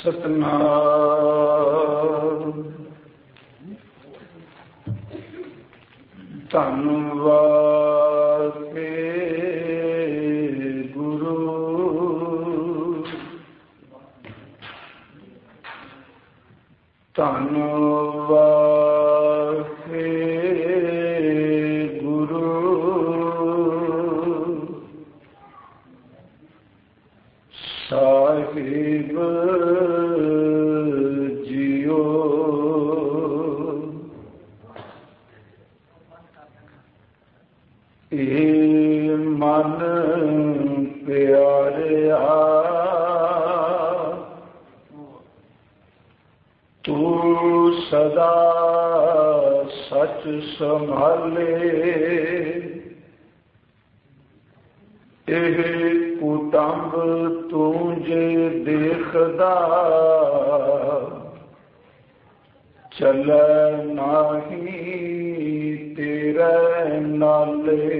ਸਤਨਾਮ ਧੰਨਵਾਦ ਗੁਰੂ ਧੰਨਵਾਦ ਗੁਰੂ ਸਾਹਿਬ ਜੀਓ। ਇਹ ਮਨ ਪਿਆਰਿਆ ਤੂੰ ਸਦਾ ਸੱਚ ਸੰਭਾਲੇ। ਇਹ ਕੁਟੰਬ ਤੂੰ ਜੇ ਦੇਖਦਾ ਚੱਲੈ ਨਾਹੀ ਤੇਰੇ ਨਾਲੇ।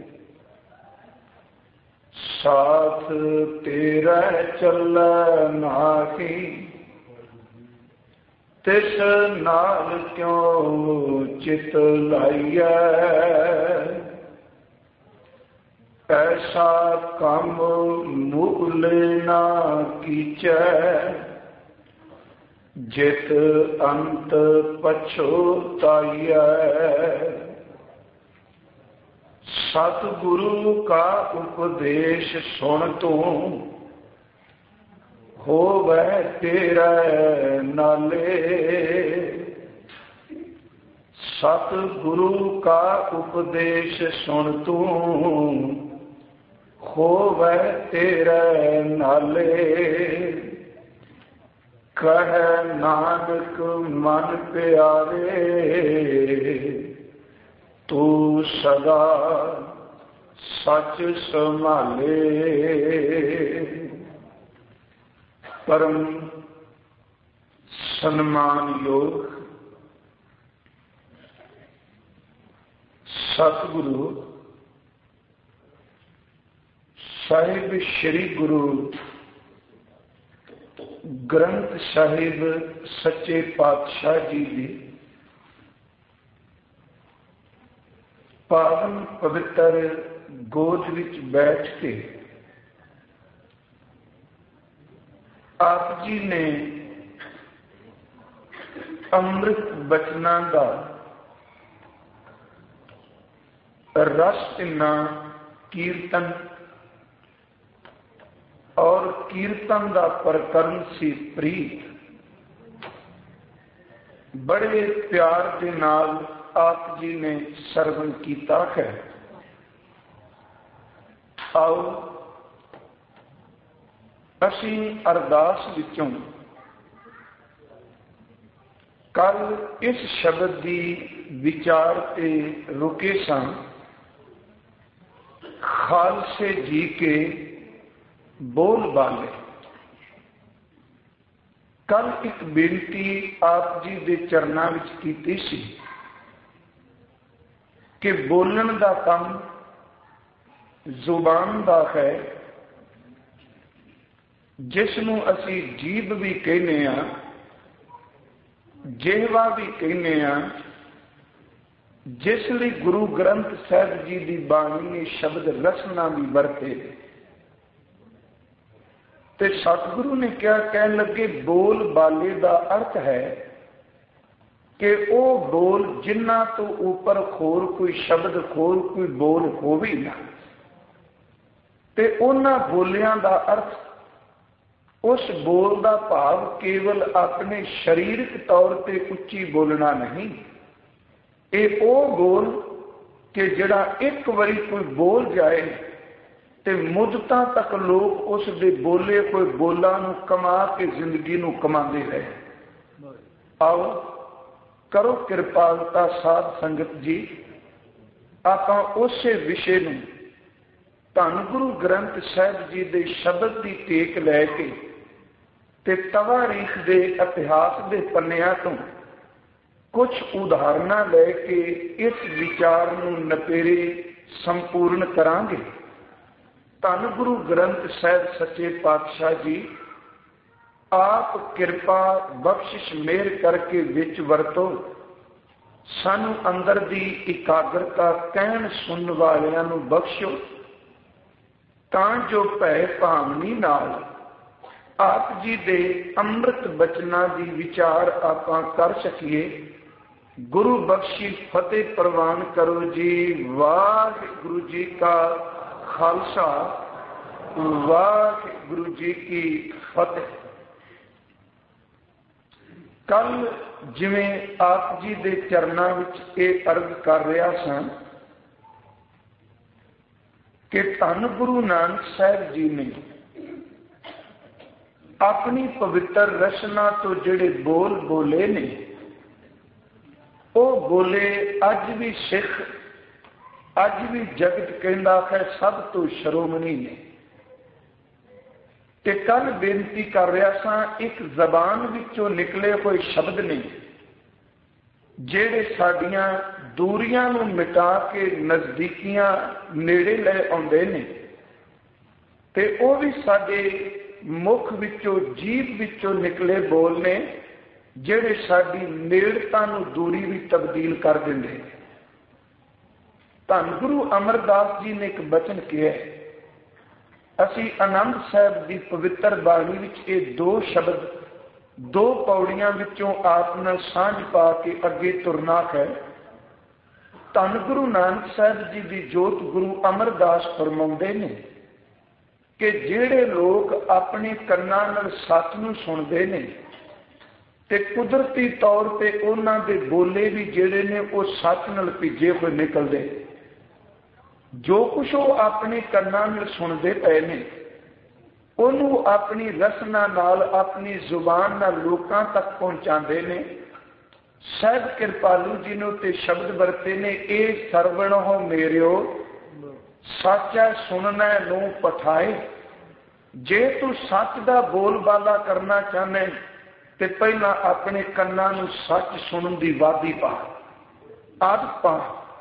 ਸਾਥ ਤੇਰਾ ਚੱਲੈ ਨਾਹੀ ਤਿਸ ਨਾਲ ਕਿਉਂ ਚਿਤ ਲਾਈਐ। ਐਸਾ ਕੰਮ ਮੁੱਲ ਨਾ ਕੀਚੈ ਜਿਤ ਅੰਤ ਪਛੋਤਾਈਐ। ਸਤਿਗੁਰੂ ਕਾ ਉਪਦੇਸ਼ ਸੁਣ ਤੂੰ ਹੋਵੈ ਤੇਰੇ ਨਾਲੇ। ਸਤਿਗੁਰੂ ਕਾ ਉਪਦੇਸ਼ ਸੁਣ ਤੂੰ ਹੋਵੈ ਤੇਰੇ ਨਾਲੇ। ਕਹਿ ਨਾਨਕ ਮਨ ਪਿਆਰੇ ਤੂੰ ਸਦਾ ਸੱਚ ਸੰਭਾਲੇ। ਪਰਮ ਸਨਮਾਨਯੋਗ ਸਤਿਗੁਰੂ ਸਾਹਿਬ ਸ੍ਰੀ ਗੁਰੂ ਗ੍ਰੰਥ ਸਾਹਿਬ ਸੱਚੇ ਪਾਤਸ਼ਾਹ ਜੀ ਦੀ ਪਾਵਨ ਪਵਿੱਤਰ ਗੋਦ ਵਿੱਚ ਬੈਠ ਕੇ ਆਪ ਜੀ ਨੇ ਅੰਮ੍ਰਿਤ ਬਚਨਾਂ ਦਾ ਰਸ ਇੰਨਾ ਕੀਰਤਨ ਔਰ ਕੀਰਤਨ ਦਾ ਪ੍ਰਕਰਨ ਸੀ ਪ੍ਰੀਤ। ਬੜੇ ਪਿਆਰ ਦੇ ਨਾਲ ਆਪ ਜੀ ਨੇ ਸਰਵਣ ਕੀਤਾ ਹੈ। ਆਓ ਅਸੀਂ ਅਰਦਾਸ ਵਿੱਚੋਂ ਕੱਲ ਇਸ ਸ਼ਬਦ ਦੀ ਵਿਚਾਰ ਤੇ ਰੁਕੇ ਸਾਂ। ਖਾਲਸੇ ਜੀ ਕੇ ਬੋਲ ਬਾਲੇ। ਕੱਲ ਇੱਕ ਬੇਨਤੀ ਆਪ ਜੀ ਦੇ ਚਰਨਾਂ ਵਿੱਚ ਕੀਤੀ ਸੀ ਕਿ ਬੋਲਣ ਦਾ ਕੰਮ ਜ਼ੁਬਾਨ ਦਾ ਹੈ, ਜਿਸ ਨੂੰ ਅਸੀਂ ਜੀਭ ਵੀ ਕਹਿੰਦੇ ਹਾਂ, ਜਿਹਵਾ ਵੀ ਕਹਿੰਦੇ ਹਾਂ, ਜਿਸ ਲਈ ਗੁਰੂ ਗ੍ਰੰਥ ਸਾਹਿਬ ਜੀ ਦੀ ਬਾਣੀ ਨੇ ਸ਼ਬਦ ਰਸਨਾ ਵੀ ਵਰਤੇ। ਤੇ ਸਤਿਗੁਰੂ ਨੇ ਕਿਹਾ, ਕਹਿਣ ਲੱਗੇ ਬੋਲ ਬਾਲੇ ਦਾ ਅਰਥ ਹੈ ਕਿ ਉਹ ਬੋਲ ਜਿਨ੍ਹਾਂ ਤੋਂ ਉੱਪਰ ਹੋਰ ਕੋਈ ਸ਼ਬਦ ਹੋਰ ਕੋਈ ਬੋਲ ਹੋਵੇ ਨਾ। ਤੇ ਉਹਨਾਂ ਬੋਲਿਆਂ ਦਾ ਅਰਥ ਉਸ ਬੋਲ ਦਾ ਭਾਵ ਕੇਵਲ ਆਪਣੇ ਸਰੀਰਕ ਤੌਰ ਤੇ ਉੱਚੀ ਬੋਲਣਾ ਨਹੀਂ। ਇਹ ਉਹ ਬੋਲ ਕਿ ਜਿਹੜਾ ਇੱਕ ਵਾਰੀ ਕੋਈ ਬੋਲ ਜਾਏ ਤੇ ਮੁੱਦਤਾਂ ਤੱਕ ਲੋਕ ਉਸ ਦੇ ਬੋਲੇ ਕੋਈ ਬੋਲਾਂ ਨੂੰ ਕਮਾ ਕੇ ਜ਼ਿੰਦਗੀ ਨੂੰ ਕਮਾਉਂਦੇ ਰਹੇ। ਆਓ ਕਰੋ ਕਿਰਪਾਲਤਾ ਸਾਧ ਸੰਗਤ ਜੀ, ਆਪਾਂ ਉਸੇ ਵਿਸ਼ੇ ਨੂੰ ਧੰਨ ਗੁਰੂ ਗ੍ਰੰਥ ਸਾਹਿਬ ਜੀ ਦੇ ਸ਼ਬਦ ਦੀ ਟੇਕ ਲੈ ਕੇ ਤੇ ਤਵਾਰੀਖ ਦੇ ਇਤਿਹਾਸ ਦੇ ਪੰਨਿਆਂ ਤੋਂ ਕੁਝ ਉਦਾਹਰਨਾਂ ਲੈ ਕੇ ਇਸ ਵਿਚਾਰ ਨੂੰ ਨਪੇਰੇ ਸੰਪੂਰਨ ਕਰਾਂਗੇ। ਧੰਨ ਗੁਰੂ ਗ੍ਰੰਥ ਸਾਹਿਬ ਸੱਚੇ ਪਾਤਸ਼ਾਹ ਜੀ आप किरपा बख्शिश मेहर करके विच वरतो, सानू अंदर दी इकाग्रता कहण सुनन वालियां नू बख्शो, तां जो भै भावनी नाल आप जी दे अमृत बचना दी विचार आपां कर सकीए। गुरु बख्शी फतेह प्रवान करो जी। वाहिगुरु जी का खालसा, वाहिगुरु जी की फतेह। कल जिवें आप जी दे चरनां विच इह अर्ज कर रहा सां कि धन गुरु नानक साहिब जी ने अपनी पवित्र रचना तो जिहड़े बोल बोले ने, वो बोले अज भी सिख, अज भी जगत कहंदा है सब तो श्रोमणी ने। ते कल बेनती कर रहा सां, एक जबान विचों निकले हुए शब्द ने जेड़े साडियां दूरियां नूं मिटा के नजदीकियां नेड़े लै आउंदे ने, ते वो भी साडे मुख विचों जीभ विचों निकले बोल ने जेड़े साडी नेड़ता नूं दूरी भी तब्दील कर दिंदे। धन गुरु अमरदास जी ने एक बचन किया, असी आनंद साहब की पवित्र बाणी विच ये दो शब्द दो पौड़ियां विचों आप नाल सांझ पा के अगे तुरना है। धन गुरु नानक साहब जी की जोत गुरु अमरदास फरमाउंदे ने कि जेड़े लोग अपने कन्नां नाल सच नूं सुणदे ने ते कुदरती तौर पर उन्हां दे बोले भी जेड़े ने वो सच नाल भीजे हुए निकलदे। जो कुछ वो अपने कन्नां नाल सुणदे पए ने उन्होंने अपनी रसना नाल अपनी जुबान नाल लोकां तक पहुंचाते ने। साहिब कृपालू जी ने ते शब्द वरते ने, ए सरवण हो मेरियो सच्चा सुनना नू पठाए। जे तू सच का बोलबाला करना चाहना तो पहला अपने कन्नां नू सच सुनन की वादी पा, आदत पा।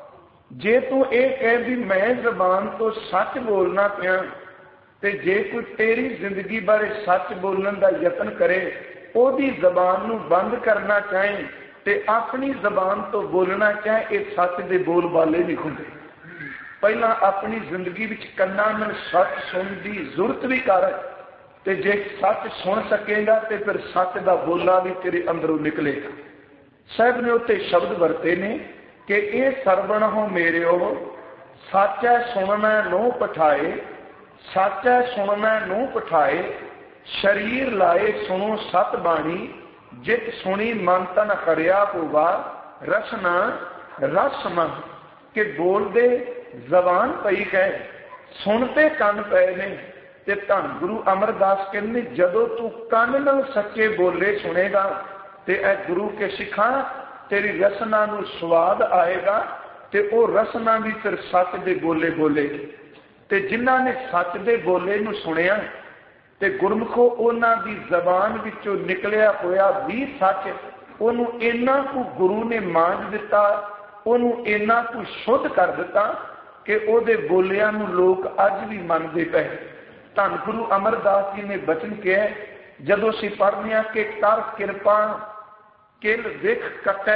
जे तू ये कह भी मैं जबान तो सच बोलना पिया, ते जे कोई तेरी जिंदगी बारे सच बोलने का यत्न करे, ओदी जबान नू बंद करना चाहे ते अपनी जबान तो बोलना चाहे, ये सच दे बोल बाले नहीं होंगे। पहला अपनी जिंदगी विच कन्नां नाल सच सुनने की जरूरत भी कर, ते जे सच सुन सकेगा तो फिर सच का बोला भी तेरे अंदरों निकलेगा। साहब ने उत्ते शब्द वरते ने कि ये सरवण हो मेरे हो सच्चा सुनना नो पठाए, सच्चा सुनना नू पठाए। शरीर लाए सुनो सत बाणी, जित सुनी मन तन हरिया होवा रसना रस मन। के बोलते जबान पई है, सुनते कन पे ने। ते धन गुरु अमरदास कहते जदों तू कन नाल सच्चे बोले सुनेगा ते ऐ गुरु के सिखा तेरी रसना नू स्वाद आएगा, ते ओ रसना भी फिर सच दे बोले बोले। ते जिन्हां ने सच दे बोले नू सुनिया ते गुरमुखो उन्हां दी जबान विचों निकलिया होया भी सच, उन्हों इन्ना को गुरु ने मांझ दिता, उन्हों इन्ना को शुद्ध कर दिता कि उहदे बोलियां नू लोग अज भी मनदे पए। धन गुरु अमरदास जी ने बचन किया, जदों असीं पढ़दे हां कि कर किरपा किल विख कटै,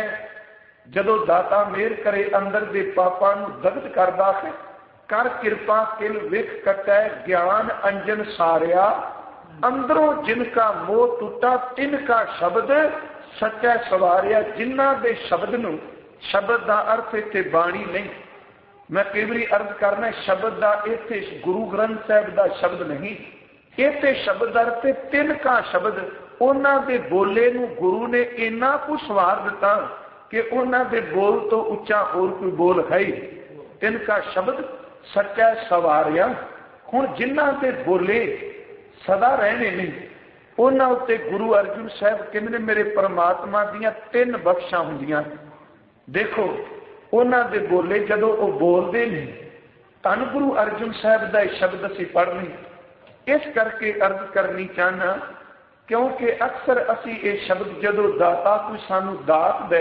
जदों दाता मेहर करे अंदर दे पापां नू दग्ध करदा है। कर किरपा किल विख कटै ज्ञान अंजन सारिया, अंदरों जिनका मोह टूटा तिनका शब्द सच्चा सवारिया। जिन्हां दे शब्द नू, शब्द का अर्थ इत्थे बाणी नहीं, मैं कई बारी अर्ज करना शब्द का इत्थे गुरु ग्रंथ साहिब का शब्द नहीं, इत्थे शब्द अर्थ तिनका शब्द। उन्हां दे बोले नू गुरु ने इन्ना कुछ सवार दिता कि उन्हां दे बोल तो उच्चा होर कोई बोल है ही। तिनका शब्द सच्चा सवारिया। हुण जिन्हां दे बोले सदा रहने नहीं, उन्हां उत्ते गुरु अर्जुन साहब कहंदे मेरे परमात्मा दीयां तीन बख्शां हुंदियां। देखो उन्हां दे बोले जदों वो बोलदे ने, धन गुरु अर्जुन साहब दा शब्द असीं पढ़नी इस करके अर्ज करनी चाहना क्योंकि अक्सर असीं ये शब्द जदों दाता कोई सानू दात दे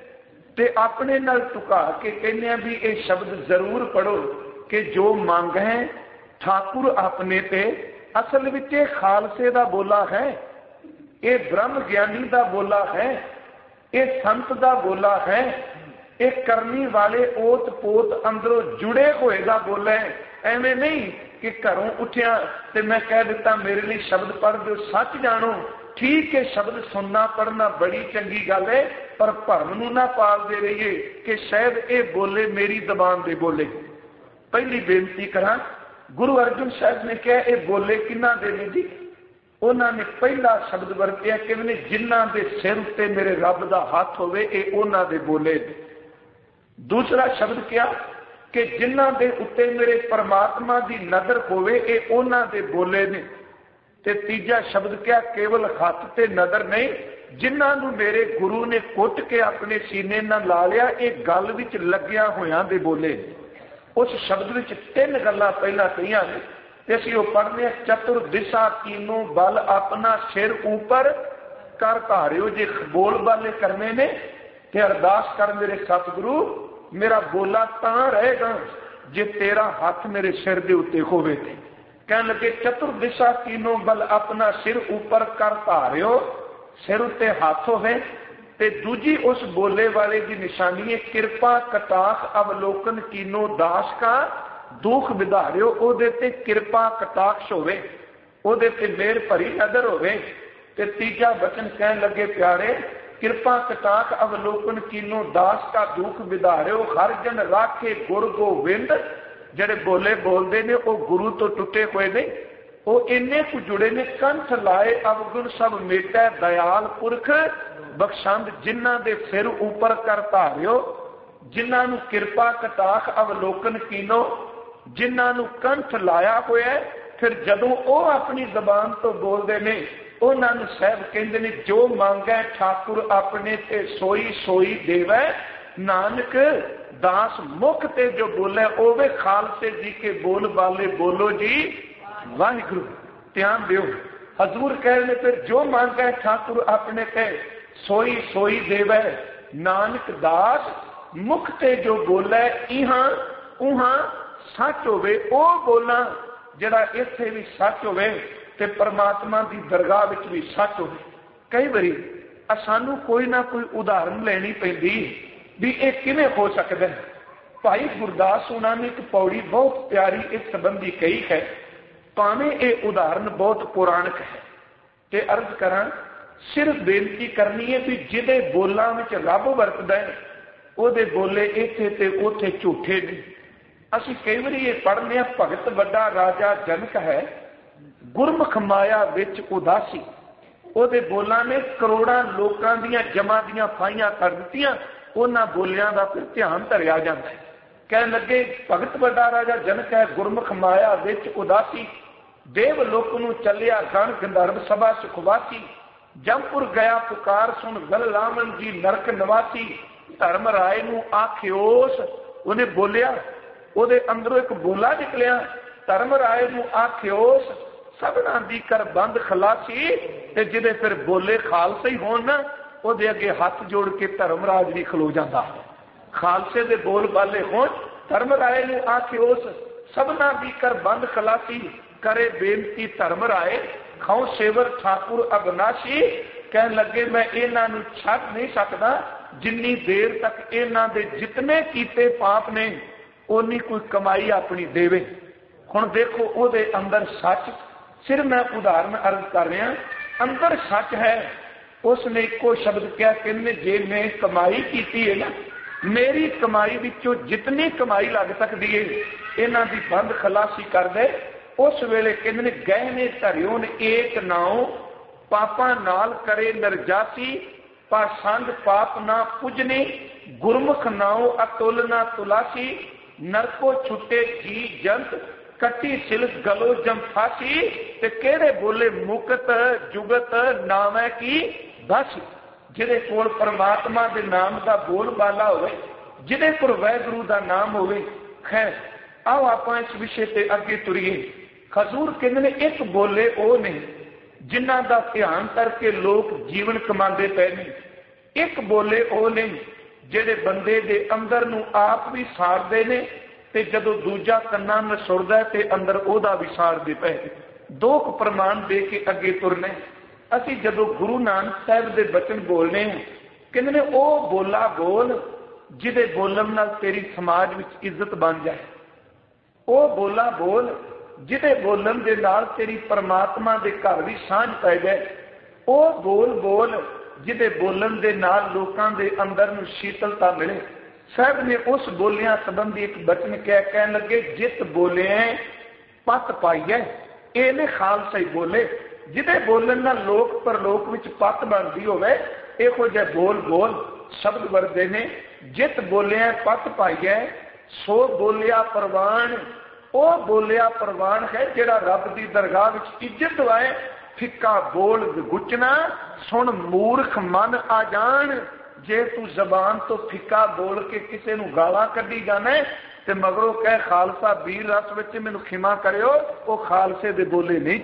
ते अपने नाल टुका के कहने भी ये शब्द जरूर पढ़ो कि जो मंग है ठाकुर अपने ते। असल विच खालसे दा बोला है, ये ब्रह्म ज्ञानी का बोला है, ये संत का बोला है, ये करनी वाले ओत पोत अंदरों जुड़े हुए का बोला है। एवं नहीं कि घरों उठिया तो मैं कह दिता मेरे लिए शब्द पढ़ दो, सच जानो ठीक है, शब्द सुनना पढ़ना बड़ी चंगी गल है, पर भरम नूं ना पालदे रहिए कि शायद ये बोले मेरी जबान दे बोले। पहली बेनती करा, गुरु अर्जुन साहब ने कहा ये बोले किन्ना दे ने जी? उन्होंने पहला शब्द वरतिया कि जिन्हां दे सिर उत्ते मेरे रब दा हाथ होवे, ये उन्हां दे बोले। दूसरा शब्द क्या कि जिन्हां दे उत्ते मेरे परमात्मा दी नजर होवे, ये उन्हां दे बोले ने। ते तीजा शब्द क्या, केवल हाथ ते नजर नहीं, जिन्हां नूं मेरे गुरु ने कुट के अपने सीने नाल ला लिया, ये गल विच लग्या होयां दे बोले। उस शब्द विच तीन गल्लां पहला कहियां ने ते असीं ओह पढ़ने, चतुर दिशा तीनों बल अपना सिर ऊपर कर धारियो। जे बोल बाले करने ने ते अरदास कर मेरे सतगुरु, मेरा बोला तां रहेगा जे तेरा हाथ मेरे सिर दे उत्ते होवे। ते कहने लगे चतुर दिशा तीनों बल अपना सिर ऊपर कर धारियो, सिर उत्ते हाथ होवे। ते दूजी उस बोले वाले की निशानी है, कृपा कटाक्ष अवलोकन कीनो दास का दुख विधारियो। ओदे ते कृपा कटाक्ष होवे, ओदे ते मेहर भरी नजर होवे। ते तीजा वचन कहने लगे प्यारे, कृपा कटाक्ष अवलोकन कीनो दास का दुख विधारियो। हर जन राखे गुर गोविंद, जेडे बोले बोलते ने वो गुरु तो टुटे हुए ने, वो इन्ने कु जुड़े ने। कंठ लाए अवगुण सब मेटा, दयाल पुरख बख्शंद जिन्हां दे सिर ऊपर कर धारियो। जिन्हां नूं कृपा कटाक्ष अवलोकन कीनो, जिन्हां नूं कंठ लाया होया, फिर जदों वो अपनी जबान तो बोलते ने, उन्हां नूं साहब कहंदे ने जो मांगै ठाकुर अपने ते सोई सोई देवै। नानक दास मुख ते जो बोले ओवे खालसे जी के बोल बाले बोलो जी वाहिगुरु। ध्यान दियो, हजूर कह रहे फिर जो मांगा ठाकुर अपने ते सोई सोई देवै। नानक दास मुख ते जो बोले इहां उहां सच होवे। ओ बोला जड़ा इत्थे भी सच होवे ते परमात्मा की दरगाह विच भी सच होवे। कई बारी सानू कोई ना कोई उदाहरण लेनी पैंदी भी ये किवें हो सकदा है। भाई गुरदास हुणां ने एक पौड़ी बहुत प्यारी इस संबंधी कही है, भावें ये उदाहरण बहुत पौराणिक है। ते अर्ज करां, सिर्फ बेनती करनी है भी जिहदे बोलां विच रब वरतदा है ओहदे बोले इत्थे ते उत्थे झूठे ने। असीं कई वारी ये पढ़ने आ, भगत वड्डा राजा जनक है, गुरमुख माया विच उदासी। ओहदे बोलां ने करोड़ां लोकां दीयां जमां दीयां फाइयां कर दित्तियां। उन्हां बोलियां दा फिर ध्यान धरिया जांदा है। कहने लगे भगत वड्डा राजा जनक है, गुरमुख माया विच उदासी। देव लोक नूं चलिया गण गंधर्व सभा सुखवासी। जमपुर गया पुकार सुन गल लावन जी नरक निवासी। धर्म राय नूं आखियोस, उन्हें बोलिया, ओदे अंदरों एक बोला निकलिया। धर्म राय नूं आखियोस सबना दी कर बंद खलासी। ते जिहदे फिर बोले खालसे ही होण ना, ਉਹਦੇ ਅੱਗੇ हथ जोड़ के धर्मराज भी खलो जाता है। खालसे दे बोल बाले होण, धर्म राय नूं आखे उस सबना दी कर बंद खलासी। करे बेनती धर्म राय खाओ सेवर ठाकुर अविनाशी। कहन लगे मैं इन्हां नूं छड्ड नहीं सकदा जिन्नी देर तक इन्हां दे जितने कीते पाप ने उन्नी कोई कमाई अपनी देवे। हुण देखो ਉਹਦੇ अंदर सच, सिर्फ मैं उदाहरण अर्ज कर रहा, अंदर सच है। उसने एको शब्द क्या कहने, जे मैं कमाई की है ना, मेरी कमाई विचों जितनी कमाई लग सकती है इन्हां दी बंद खलासी कर दे। उस वेले कहने गहने धरियो ने एक नाओ पापा नाल करे नरजासी। पासंग पाप ना पुजने गुरमुख नाओ अतुल ना तुलासी। नरको छुटे जी जंत कटी सिलक गलो जम फासी। ते केड़े बोले मुकत जुगत नाम है की बस। जिहदे कोल परमात्मा दे नाम दा बोल बाला होवे, जिहदे कोल वाहिगुरू दा नाम होवे। खैर आओ आपां इस विषय ते अगे तुरीए। हजूर कहंदे ने एक बोले ओ ने जिन्हां दा ध्यान करके लोग जीवन कमांदे पए ने। एक बोले ओ ने जिहड़े बंदे दे अंदर नूं आप भी साड़दे ने ते जदों दूजा कन्नां नूं सुरदा ते अंदर ओहदा भी साड़दे पए। दो प्रमाण दे के अगे तुरने। ਅਸੀਂ ਜਦੋਂ ਗੁਰੂ ਨਾਨਕ ਸਾਹਿਬ ਦੇ ਬਚਨ ਬੋਲਨੇ ਕਹਿੰਦੇ ਨੇ ਉਹ ਬੋਲਾ ਬੋਲ ਜਿਹਦੇ ਬੋਲਣ ਨਾਲ ਤੇਰੀ ਸਮਾਜ ਵਿੱਚ ਇੱਜ਼ਤ ਬਣ ਜਾਏ, ਉਹ ਬੋਲਾ ਬੋਲ ਜਿਹਦੇ ਬੋਲਣ ਦੇ ਨਾਲ ਤੇਰੀ ਪਰਮਾਤਮਾ ਦੇ ਘਰ ਦੀ ਸਾਂਝ ਪੈ ਜਾਏ, ਉਹ ਬੋਲ ਬੋਲ ਜਿਹਦੇ ਬੋਲਣ ਦੇ ਨਾਲ ਲੋਕਾਂ ਦੇ ਅੰਦਰ ਨੂੰ ਸ਼ੀਤਲਤਾ ਮਿਲੇ। ਸਾਹਿਬ ਨੇ ਉਸ ਬੋਲਿਆਂ ਸੰਬੰਧੀ ਇੱਕ ਬਚਨ ਕਹਿਣ ਲੱਗੇ, ਜਿਤ ਬੋਲੇ ਪਤ ਪਾਈਏ। ਇਹ ਨੇ ਖਾਲਸਾ ਹੀ ਬੋਲੇ, ਜਿਹਦੇ ਬੋਲਣ ਨਾਲ ਲੋਕ ਪਰਲੋਕ ਵਿੱਚ ਪਤ ਬਣਦੀ ਹੋਵੇ, ਇਹੋ ਜਿਹੇ ਬੋਲ ਬੋਲ ਸ਼ਬਦ ਵਰਦੇ ਨੇ। ਜਿਤ ਬੋਲਿਆ ਪਤ ਪਾਈਏ ਸੋ ਬੋਲਿਆ ਪ੍ਰਵਾਨ। ਉਹ ਬੋਲਿਆ ਪ੍ਰਵਾਨ ਹੈ ਜਿਹੜਾ ਰੱਬ ਦੀ ਦਰਗਾਹ ਵਿੱਚ ਇੱਜ਼ਤ ਵਾਏ। ਫਿੱਕਾ ਬੋਲ ਗੁਚਨਾ ਸੁਣ ਮੂਰਖ ਮਨ ਆ ਜਾਣ। ਜੇ ਤੂੰ ਜ਼ਬਾਨ ਤੋਂ ਫਿੱਕਾ ਬੋਲ ਕੇ ਕਿਸੇ ਨੂੰ ਗਾਲਾਂ ਕੱਢੀ ਜਾਣਾ ਤੇ ਮਗਰੋਂ ਕਹਿ ਖਾਲਸਾ ਵੀਰ ਰਸ ਵਿੱਚ ਮੈਨੂੰ ਖਿਮਾ ਕਰਿਓ, ਉਹ ਖਾਲਸੇ ਦੇ ਬੋਲੇ ਨਹੀਂ,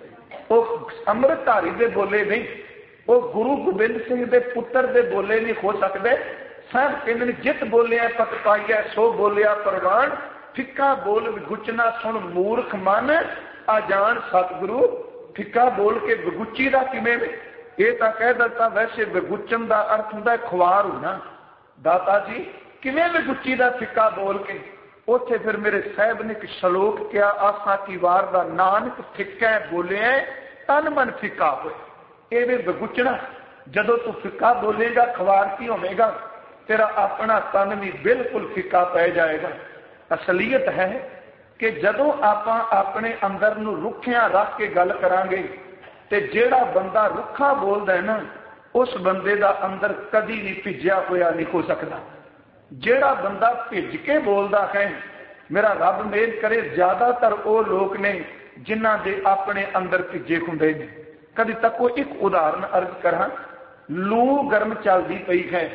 ਉਹ ਅੰਮ੍ਰਿਤਧਾਰੀ ਦੇ ਬੋਲੇ ਨਹੀਂ, ਉਹ ਗੁਰੂ ਗੋਬਿੰਦ ਸਿੰਘ ਦੇ ਪੁੱਤਰ ਦੇ ਬੋਲੇ ਨਹੀਂ ਹੋ ਸਕਦੇ। ਸਾਹਿਬ ਕਹਿੰਦੇ ਨੇ ਜਿਤ ਬੋਲਿਆ ਪਤ ਪਾਈਆ ਸੋ ਬੋਲਿਆ ਪ੍ਰਵਾਨ। ਫਿੱਕਾ ਬੋਲ ਵਿਗੁਚਨਾ ਸੁਣ ਮੂਰਖ ਮਨ ਆ ਜਾਣ। ਸਤਿਗੁਰੂ ਫਿੱਕਾ ਬੋਲ ਕੇ ਵਿਗੁਚੀ ਦਾ ਕਿਵੇਂ? ਇਹ ਤਾਂ ਕਹਿ ਦਿੱਤਾ ਵੈਸੇ ਵਿਗੁਚਨ ਦਾ ਅਰਥ ਹੁੰਦਾ ਖੁਆਰ ਹੋਣਾ। ਦਾਤਾ ਜੀ ਕਿਵੇਂ ਵਿਗੁਚੀ ਦਾ ਫਿੱਕਾ ਬੋਲ ਕੇ? ਉੱਥੇ ਫਿਰ ਮੇਰੇ ਸਾਹਿਬ ਨੇ ਇੱਕ ਸ਼ਲੋਕ ਕਿਹਾ, ਆਸਾ ਕੀ ਵਾਰ ਦਾ ਨਾਨਕ ਫਿੱਕਾ ਬੋਲਿਆ ਤਨ ਮਨ ਫਿੱਕਾ ਹੋਏ। ਇਹ ਵੀ ਵਿਗੁਚਣਾ। ਜਦੋਂ ਤੂੰ ਫਿੱਕਾ ਬੋਲੇਗਾ ਖੁਆਰ ਕੀ ਹੋਵੇਗਾ? ਤੇਰਾ ਆਪਣਾ ਤਨ ਵੀ ਬਿਲਕੁਲ ਫਿੱਕਾ ਪੈ ਜਾਏਗਾ। ਅਸਲੀਅਤ ਹੈ ਕਿ ਜਦੋਂ ਆਪਾਂ ਆਪਣੇ ਅੰਦਰ ਨੂੰ ਰੁੱਖਿਆਂ ਰੱਖ ਕੇ ਗੱਲ ਕਰਾਂਗੇ ਤੇ ਜਿਹੜਾ ਬੰਦਾ ਰੁੱਖਾ ਬੋਲਦਾ ਹੈ ਨਾ, ਉਸ ਬੰਦੇ ਦਾ ਅੰਦਰ ਕਦੀ ਵੀ ਭਿੱਜਿਆ ਹੋਇਆ ਨਹੀਂ ਹੋ ਸਕਦਾ। ਜਿਹੜਾ ਬੰਦਾ ਭਿੱਜ ਕੇ ਬੋਲਦਾ ਹੈ, ਮੇਰਾ ਰੱਬ ਮਿਹਰ ਕਰੇ ਜ਼ਿਆਦਾਤਰ ਉਹ ਲੋਕ ਨੇ ਜਿਨ੍ਹਾਂ ਦੇ ਆਪਣੇ ਅੰਦਰ ਭਿੱਜੇ ਹੁੰਦੇ ਨੇ। ਕਦੀ ਤੱਕ ਉਹ ਇੱਕ ਉਦਾਹਰਨ ਅਰਜ਼ ਕਰਾਂ, ਲੂ ਗਰਮ ਚੱਲਦੀ ਪਈ ਹੈ,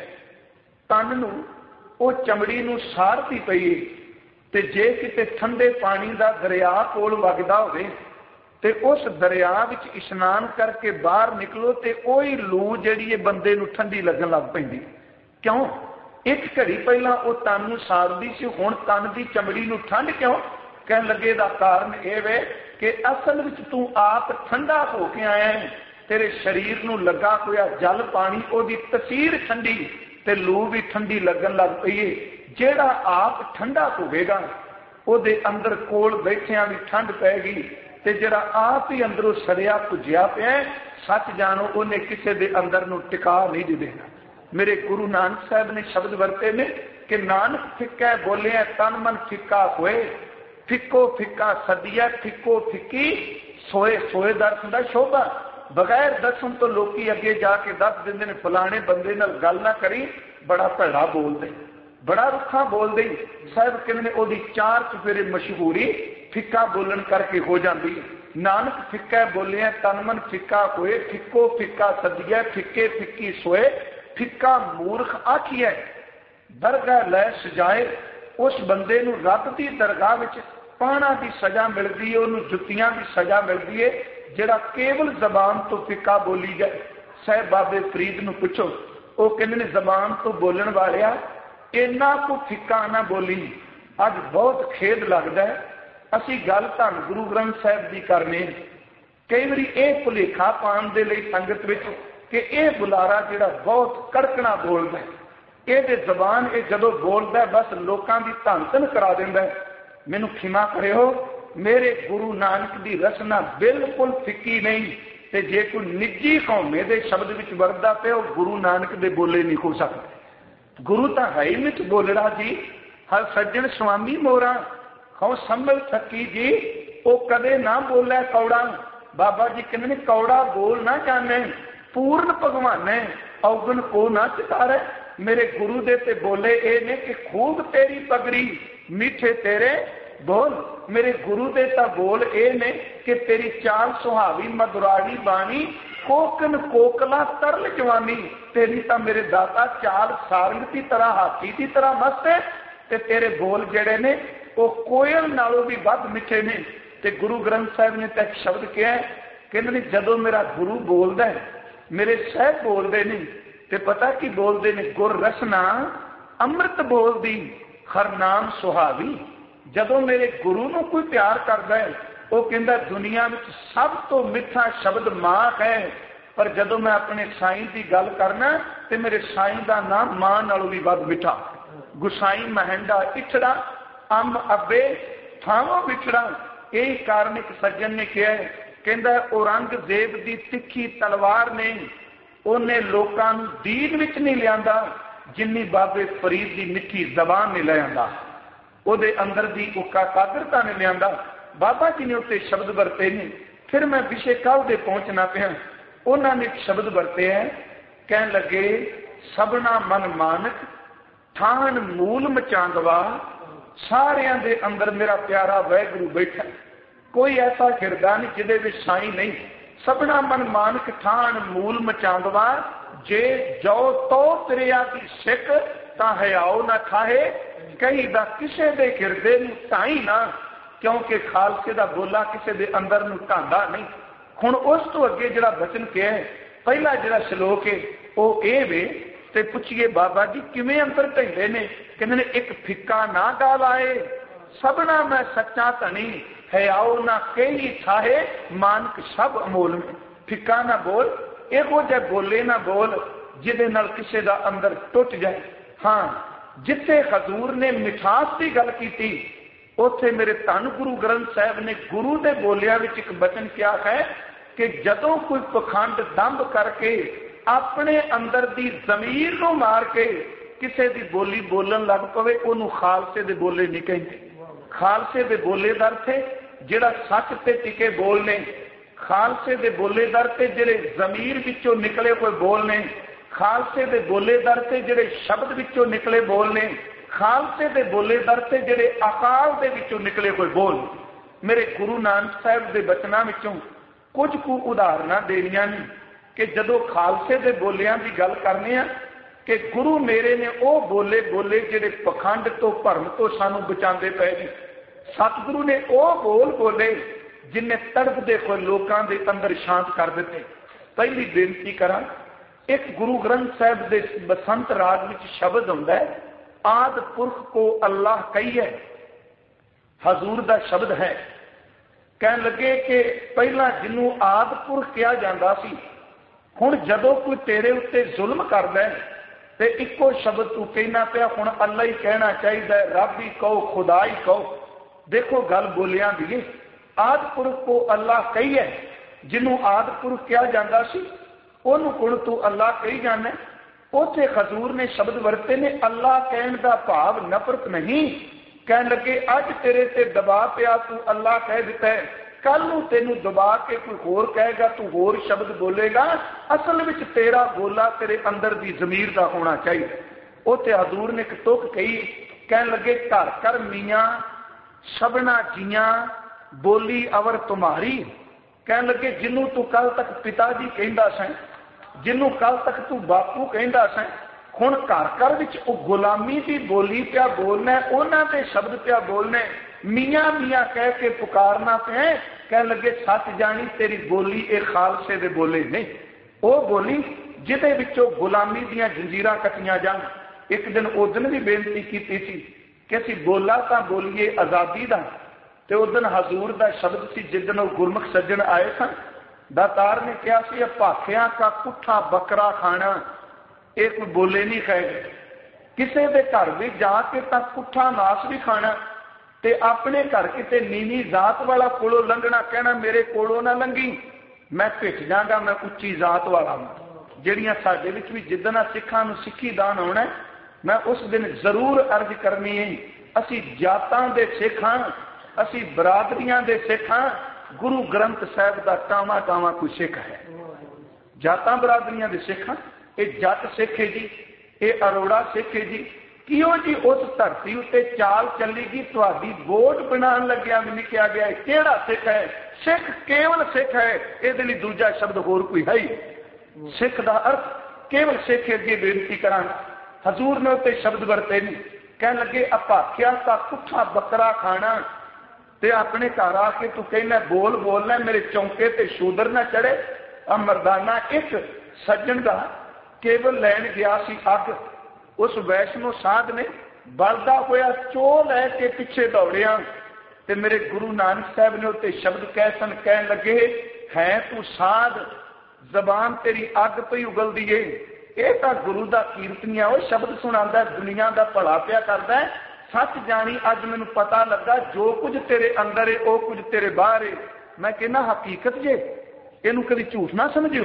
ਤਨ ਨੂੰ ਉਹ ਚਮੜੀ ਨੂੰ ਸਾੜਦੀ ਪਈ ਤੇ ਜੇ ਕਿਤੇ ਠੰਡੇ ਪਾਣੀ ਦਾ ਦਰਿਆ ਕੋਲ ਵਗਦਾ ਹੋਵੇ ਤੇ ਉਸ ਦਰਿਆ ਵਿੱਚ ਇਸ਼ਨਾਨ ਕਰਕੇ ਬਾਹਰ ਨਿਕਲੋ ਤੇ ਉਹੀ ਲੂ ਜਿਹੜੀ ਇਹ ਬੰਦੇ ਨੂੰ ਠੰਡੀ ਲੱਗਣ ਲੱਗ ਪੈਂਦੀ। ਕਿਉਂ? ਇੱਕ ਘੜੀ ਪਹਿਲਾਂ ਉਹ ਤਨ ਨੂੰ ਸਾੜਦੀ ਸੀ, ਹੁਣ ਤਨ ਦੀ ਚਮੜੀ ਨੂੰ ਠੰਡ ਕਿਉਂ? ਕਹਿਣ ਲੱਗੇ ਦਾ ਕਾਰਨ ਇਹ ਵੇ ਕਿ ਅਸਲ ਵਿੱਚ ਤੂੰ ਆਪ ਠੰਡਾ ਹੋ ਕੇ ਆਇਆ ਹੈ। ਤੇਰੇ ਸਰੀਰ ਨੂੰ ਲੱਗਾ ਹੋਇਆ ਜਲ ਪਾਣੀ ਉਹਦੀ ਤਸੀਰ ਠੰਡੀ ਤੇ ਲੂ ਵੀ ਠੰਡੀ ਲੱਗਣ ਲੱਗ ਪਈ। ਜਿਹੜਾ ਆਪ ਠੰਡਾ ਹੋਵੇਗਾ ਉਹਦੇ ਅੰਦਰ ਕੋਲ ਬੈਠਿਆਂ ਵੀ ਠੰਡ ਪੈਗੀ ਤੇ ਜਿਹੜਾ ਆਪ ਹੀ ਅੰਦਰੋਂ ਸੜਿਆ ਭੁੱਜਿਆ ਪਿਆ, ਸੱਚ ਜਾਣੋ ਉਹਨੇ ਕਿਸੇ ਦੇ ਅੰਦਰ ਨੂੰ ਟਿਕਾ ਨਹੀਂ ਦੇਣਾ। ਮੇਰੇ ਗੁਰੂ ਨਾਨਕ ਸਾਹਿਬ ਨੇ ਸ਼ਬਦ ਵਰਤੇ ਨੇ ਕਿ ਨਾਨਕ ਫਿੱਕਾ ਬੋਲਿਆ ਤਨ ਮਨ ਫਿੱਕਾ ਹੋਏ। ਫਿੱਕੋ ਫਿੱਕਾ ਸਦੀਆ ਫਿੱਕੋ ਫਿੱਕੀ ਸੋਏ। ਸੋਏ ਦਰਸ਼ਨ ਦਾ ਸ਼ੋਭਾ ਬਗੈਰ ਦਰਸ਼ਨ ਤੋਂ ਲੋਕੀ ਅੱਗੇ ਜਾ ਕੇ ਦੱਸ ਦਿੰਦੇ ਨੇ ਫਲਾਣੇ ਬੰਦੇ ਨਾਲ ਗੱਲ ਨਾ ਕਰੀ, ਬੜਾ ਭੈੜਾ ਬੋਲਦੇ, ਬੜਾ ਰੁੱਖਾ ਬੋਲਦੇ। ਸਾਹਿਬ ਕਹਿੰਦੇ ਨੇ ਉਹਦੀ ਚਾਰ ਚੁਫੇਰੇ ਮਸ਼ਹੂਰੀ ਫਿੱਕਾ ਬੋਲਣ ਕਰਕੇ ਹੋ ਜਾਂਦੀ ਹੈ। ਨਾਨਕ ਫਿੱਕਾ ਬੋਲਿਆ ਤਨ ਮਨ ਫਿੱਕਾ ਹੋਏ। ਫਿੱਕੋ ਫਿੱਕਾ ਸਦੀਆ ਫਿੱਕੇ ਫਿੱਕੀ ਸੋਏ। ਫਿੱਕਾ ਮੂਰਖ ਆਖੀਐ ਦਰਗਾਹ ਲੈ ਸਜਾਏ। ਉਸ ਬੰਦੇ ਨੂੰ ਰੱਬ ਦੀ ਦਰਗਾਹ ਵਿੱਚ ਪਾਣਾ ਦੀ ਸਜ਼ਾ ਮਿਲਦੀ ਹੈ, ਉਹਨੂੰ ਜੁੱਤੀਆਂ ਦੀ ਸਜ਼ਾ ਮਿਲਦੀ ਹੈ ਜਿਹੜਾ ਕੇਵਲ ਜ਼ਬਾਨ ਤੋਂ ਫਿੱਕਾ ਬੋਲੀ ਜਾਏ। ਸਾਹਿਬ ਬਾਬੇ ਫਰੀਦ ਨੂੰ ਪੁੱਛੋ, ਉਹ ਕਹਿੰਦੇ ਨੇ ਜ਼ਬਾਨ ਤੋਂ ਬੋਲਣ ਵਾਲਿਆ ਇੰਨਾ ਕੁ ਫਿੱਕਾ ਨਾ ਬੋਲੀ। ਅੱਜ ਬਹੁਤ ਖੇਦ ਲੱਗਦਾ ਹੈ ਅਸੀਂ ਗੱਲ ਧੰਨ ਗੁਰੂ ਗ੍ਰੰਥ ਸਾਹਿਬ ਦੀ ਕਰਨੇ। ਕਈ ਵਾਰੀ ਇਹ ਭੁਲੇਖਾ ਪਾਉਣ ਦੇ ਲਈ ਸੰਗਤ ਵਿੱਚ ਕਿ ਇਹ ਬੁਲਾਰਾ ਜਿਹੜਾ ਬਹੁਤ ਕੜਕਣਾ ਬੋਲਦਾ ਹੈ, ਇਹਦੇ ਜ਼ਬਾਨ ਇਹ ਜਦੋਂ ਬੋਲਦਾ ਬਸ ਲੋਕਾਂ ਦੀ ਧੰਨ ਧੰਨ ਕਰਾ ਦਿੰਦਾ। ਮੈਨੂੰ ਖਿਮਾ ਕਰਿਓ, ਮੇਰੇ ਗੁਰੂ ਨਾਨਕ ਦੀ ਰਸਨਾ ਬਿਲਕੁਲ ਫਿੱਕੀ ਨਹੀਂ ਤੇ ਜੇ ਕੋਈ ਨਿੱਜੀ ਕੌਮੇ ਦੇ ਸ਼ਬਦ ਵਿੱਚ ਵਰਦਾ ਪਿਆ ਉਹ ਗੁਰੂ ਨਾਨਕ ਦੇ ਬੋਲੇ ਨਹੀਂ ਹੋ ਸਕਦੇ। ਗੁਰੂ ਤਾਂ ਹੈ ਹੀ ਵਿੱਚ ਬੋਲੜਾ ਜੀ। ਹਰ ਸੱਜਣ ਸੁਆਮੀ ਮੋਰਾ ਕਹੋ ਸੰਭਲ ਸਕੀ ਜੀ, ਉਹ ਕਦੇ ਨਾ ਬੋਲਿਆ ਕੌੜਾ। ਬਾਬਾ ਜੀ ਕਹਿੰਦੇ ਨੇ ਕੌੜਾ ਬੋਲ ਨਾ ਜਾਣੇ, ਪੂਰਨ ਭਗਵਾਨੇ ਔਗਣ ਕੋ ਨਾ ਚਿਤਾਰੇ। ਮੇਰੇ ਗੁਰੂ ਦੇ ਤੇ ਬੋਲੇ ਇਹ ਨੇ ਕਿ ਖੂਬ ਤੇਰੀ ਪਗੜੀ ਮਿੱਠੇ ਤੇਰੇ ਬੋਲ। ਮੇਰੇ ਗੁਰੂ ਦੇ ਤਾਂ ਬੋਲ ਇਹ ਨੇ ਕਿ ਤੇਰੀ ਚਾਲ ਸੁਹਾਵੀ ਮਧੁਰਾੜੀ ਬਾਣੀ ਕੋਕਨ ਕੋਕਲਾ ਤਰਲ ਜਵਾਨੀ। ਤੇਰੀ ਤਾਂ ਮੇਰੇ ਦਾਤਾ ਚਾਲ ਸਾਰੰਗ ਦੀ ਤਰ੍ਹਾਂ ਹਾਥੀ ਦੀ ਤਰ੍ਹਾਂ ਮਸਤ ਹੈ ਤੇ ਤੇਰੇ ਬੋਲ ਜਿਹੜੇ ਨੇ ਉਹ ਕੋਇਲ ਨਾਲੋਂ ਵੀ ਵੱਧ ਮਿੱਠੇ ਨੇ। ਤੇ ਗੁਰੂ ਗ੍ਰੰਥ ਸਾਹਿਬ ਨੇ ਤਾਂ ਇੱਕ ਸ਼ਬਦ ਕਿਹਾ, ਕਹਿੰਦੇ ਨੇ ਜਦੋਂ ਮੇਰਾ ਗੁਰੂ ਬੋਲਦਾ ਮੇਰੇ ਸਾਹਿਬ ਬੋਲਦੇ ਨੇ ਤੇ ਪਤਾ ਕੀ ਬੋਲਦੇ ਨੇ? ਗੁਰ ਰਸਨਾ ਅੰਮ੍ਰਿਤ ਬੋਲਦੀ ਹਰਨਾਮ ਸੁਹਾਵੀ। ਜਦੋਂ ਮੇਰੇ ਗੁਰੂ ਨੂੰ ਕੋਈ ਪਿਆਰ ਕਰਦਾ ਹੈ ਉਹ ਕਹਿੰਦਾ ਦੁਨੀਆ ਵਿੱਚ ਸਭ ਤੋਂ ਮਿੱਠਾ ਸ਼ਬਦ ਮਾਂ ਹੈ, पर जदों मैं अपने साईं की गल करना तो मेरे साईं का नाम मां नालों भी वध मिठा। गुसाई महंडा इछड़ा अम अबे थावों विछड़ा। यही कारण एक सज्जन ने कहा है, कहता औरंगजेब की तिखी तलवार ने उन्हें लोगों को दीन विच नहीं लिया जिन्नी बाबे फरीद की मिठी जबान ने लिया, ਉਹਦੇ अंदर की एकाग्रता ने लिया। बाबा जी ने उत्ते शब्द वरते ने। फिर मैं विषय कल दे पहुंचना पिया। उन्होंने एक शब्द वरते है, कह लगे सबना मन मानक थान मूल मचांगवा। सारिया दे अंदर मेरा प्यारा वाहिगुरू बैठा, कोई ऐसा हिरदा नहीं जिदे विच साईं नहीं। सबना मन मानक थान मूल मचांगवा। जे जो तो त्रिया की सिख तां हयाओ ना खाए, कहीं दा किसे दे हिरदे नूं ढाई ना, क्योंकि खालसे दा बोला किसे दे अंदर नूं ढांदा नहीं। हुण उस तो अगे जिहड़ा बचन कहा है, पहला जिहड़ा श्लोक है वह यह वे, ते पुछिए बाबा जी किवें अंदर ढांदे ने? कहंदे ने एक फिक्का ना डाल आए, सबना मैं सच्चा धनी, हयाओ ना कई थाहे, मानक सब अमोल में। फिक्का ना बोल, ਇਹੋ ਜਿਹੇ बोले ना बोल जिदे नाल किसी का अंदर टुट जाए। हाँ, जिथे हजूर ने मिठास की गल की, उथे मेरे धन गुरु ग्रंथ साहब ने गुरु के बोलिया विच एक वचन क्या है कि जदों कोई पखंड दंभ करके अपने अंदर की जमीर को मार के किसी की बोली बोलन लग पवे, उन्होंने खालसे दे बोले नहीं कहते। खालसे दे बोले दर थे जिहड़ा सच ते टिके बोलने, खालसे दे बोले दर ते जिहड़े जमीर विचों निकले कोई बोलने, खालसे दे बोले दर ते जिहड़े शब्द विचों निकले बोलने, खालसे दे बोले दर ते जिहड़े अकाल दे विचों निकले कोई बोल। मेरे गुरु नानक साहब दे बचनां विचों कुछ कु उदाहरणां देणियां ने कि जदों खालसे दे बोलियां दी गल करने आ कि गुरु मेरे ने वो बोले बोले जिहड़े पखंड तो भरम तो सानू बचांदे पए ने। सतगुरु ने वो बोल बोले जिन्हें तड़पते हुए लोगों के अंदर शांत कर देते। पहली बेनती करा, एक गुरु ग्रंथ साहब के बसंत राग में शब्द होंदा है, आद पुरख को अल्लाह कही है, हजूर का शब्द है। कह लगे कि पहला जिन्हों आद पुरख कहा जाता सी, हुण जदों कोई तेरे उत्ते जुल्म करदा है ते इको शब्द तू कहना पिया, हुण अल्लाह ही कहना चाहिए, रब ही कहो, खुदा ही कहो। देखो गल बोलियां दी, आद पुरख को अल्लाह कही है, जिन्हों आद पुरख कहा जाता सी उन्होंने कुण तू अल्लाह कही जाना। उथे हजूर ने शब्द वरते ने, अल्लाह कहने का भाव नफरत नहीं। कह लगे अज तेरे ते दबा पिया, तू अल्लाह कह दिता है, कल नूं तेनू दबा के कोई होर कहेगा, तू होर शब्द बोलेगा। असल विच तेरा बोला तेरे अंदर की जमीर का होना चाहिए। उथे हजूर ने एक तुक कही, कह लगे घर कर मियाँ सबना जियां बोली अवर तुम्हारी। कह लगे जिन्हों तू कल तक पिता जी कहता सैं, जिन्हों कल तक तू बापू कहता सैं, हुण घर घर विच ओ गुलामी की बोली पिया बोलना, उन्हां दे शब्द पिया बोलना, मियाँ मियाँ कह के पुकारना पे। कह लगे सच जानी तेरी बोली ए खालसे दे बोले नहीं, वो बोली जिहदे विचों गुलामी दीयां जंजीरां कटियां जान। एक दिन उस दिन भी बेनती की थी कि असीं बोला तां बोलीए आज़ादी दा, ते उस दिन हजूर का शब्द सी जिस दिन गुरमुख सज्जन आए सन, दातार ने कहा सी भाखिया का कुठा बकरा खाना, ये कोई बोले नहीं खाएगा। किसी के घर भी जाके तक कुठा मांस भी खाना, ते अपने घर किते नीवी जात वाला कोलों लंघना, कहना मेरे कोलों ना लंघी, मैं भिट जागा, मैं उच्ची जात वाला हूं। जिहड़ियां साडे विच भी जिद्दन सिखां नूं सिक्खी दान आउणा, मैं उस दिन जरूर अर्ज करनी है, असीं जातां दे सिख हां, असी बरादरियां दे सिख हां, गुरु ग्रंथ साहब का टावा टावा कोई सिख है। जातां बरादरियां दे सिख हां, ये जट सिख है जी, ये अरोड़ा सिख है जी। कियों जी उस धरती उत्ते चाल चलेगी, तुहाडी वोट बनाने लग्या भी लिखा गया है केड़ा सिख है? सिख केवल सिख है, इहदे लई दूजा शब्द होर कोई है ही। सिख का अर्थ केवल सिख। अगे बेनती करा, हजूर ने उत्ते शब्द वरते ने, कह लगे अभाख्या का कुठा बकरा खाना, ते अपने घर आके तू कहना बोल बोलना मेरे चौंके ते शूदर ना चढ़े। मरदाना एक सज्जन का केवल लैन गया सी अग, उस वैष्णो साध ने बलदा होया चो लैके पिछे दौड़िया, ते मेरे गुरु नानक साहब ने उत्ते शब्द कह सन, कह लगे है तू साध ਜ਼ਬਾਨ ਤੇਰੀ ਅੱਗ ਪਈ ਉਗਲਦੀ ਏ। ਇਹ ਤਾਂ ਗੁਰੂ ਦਾ ਕੀਰਤਨੀਆ, ਉਹ ਸ਼ਬਦ ਸੁਣਾਉਂਦਾ, ਦੁਨੀਆ ਦਾ ਭਲਾ ਪਿਆ ਕਰਦਾ। ਸੱਚ ਜਾਣੀ ਅੱਜ ਮੈਨੂੰ ਪਤਾ ਲੱਗਾ ਜੋ ਕੁਝ ਤੇਰੇ ਅੰਦਰ ਏ ਉਹ ਕੁਝ ਤੇਰੇ ਬਾਹਰ ਏ। ਮੈਂ ਕਹਿੰਦਾ ਹਕੀਕਤ ਜੇ, ਇਹਨੂੰ ਕਦੀ ਝੂਠ ਨਾ ਸਮਝਿਓ।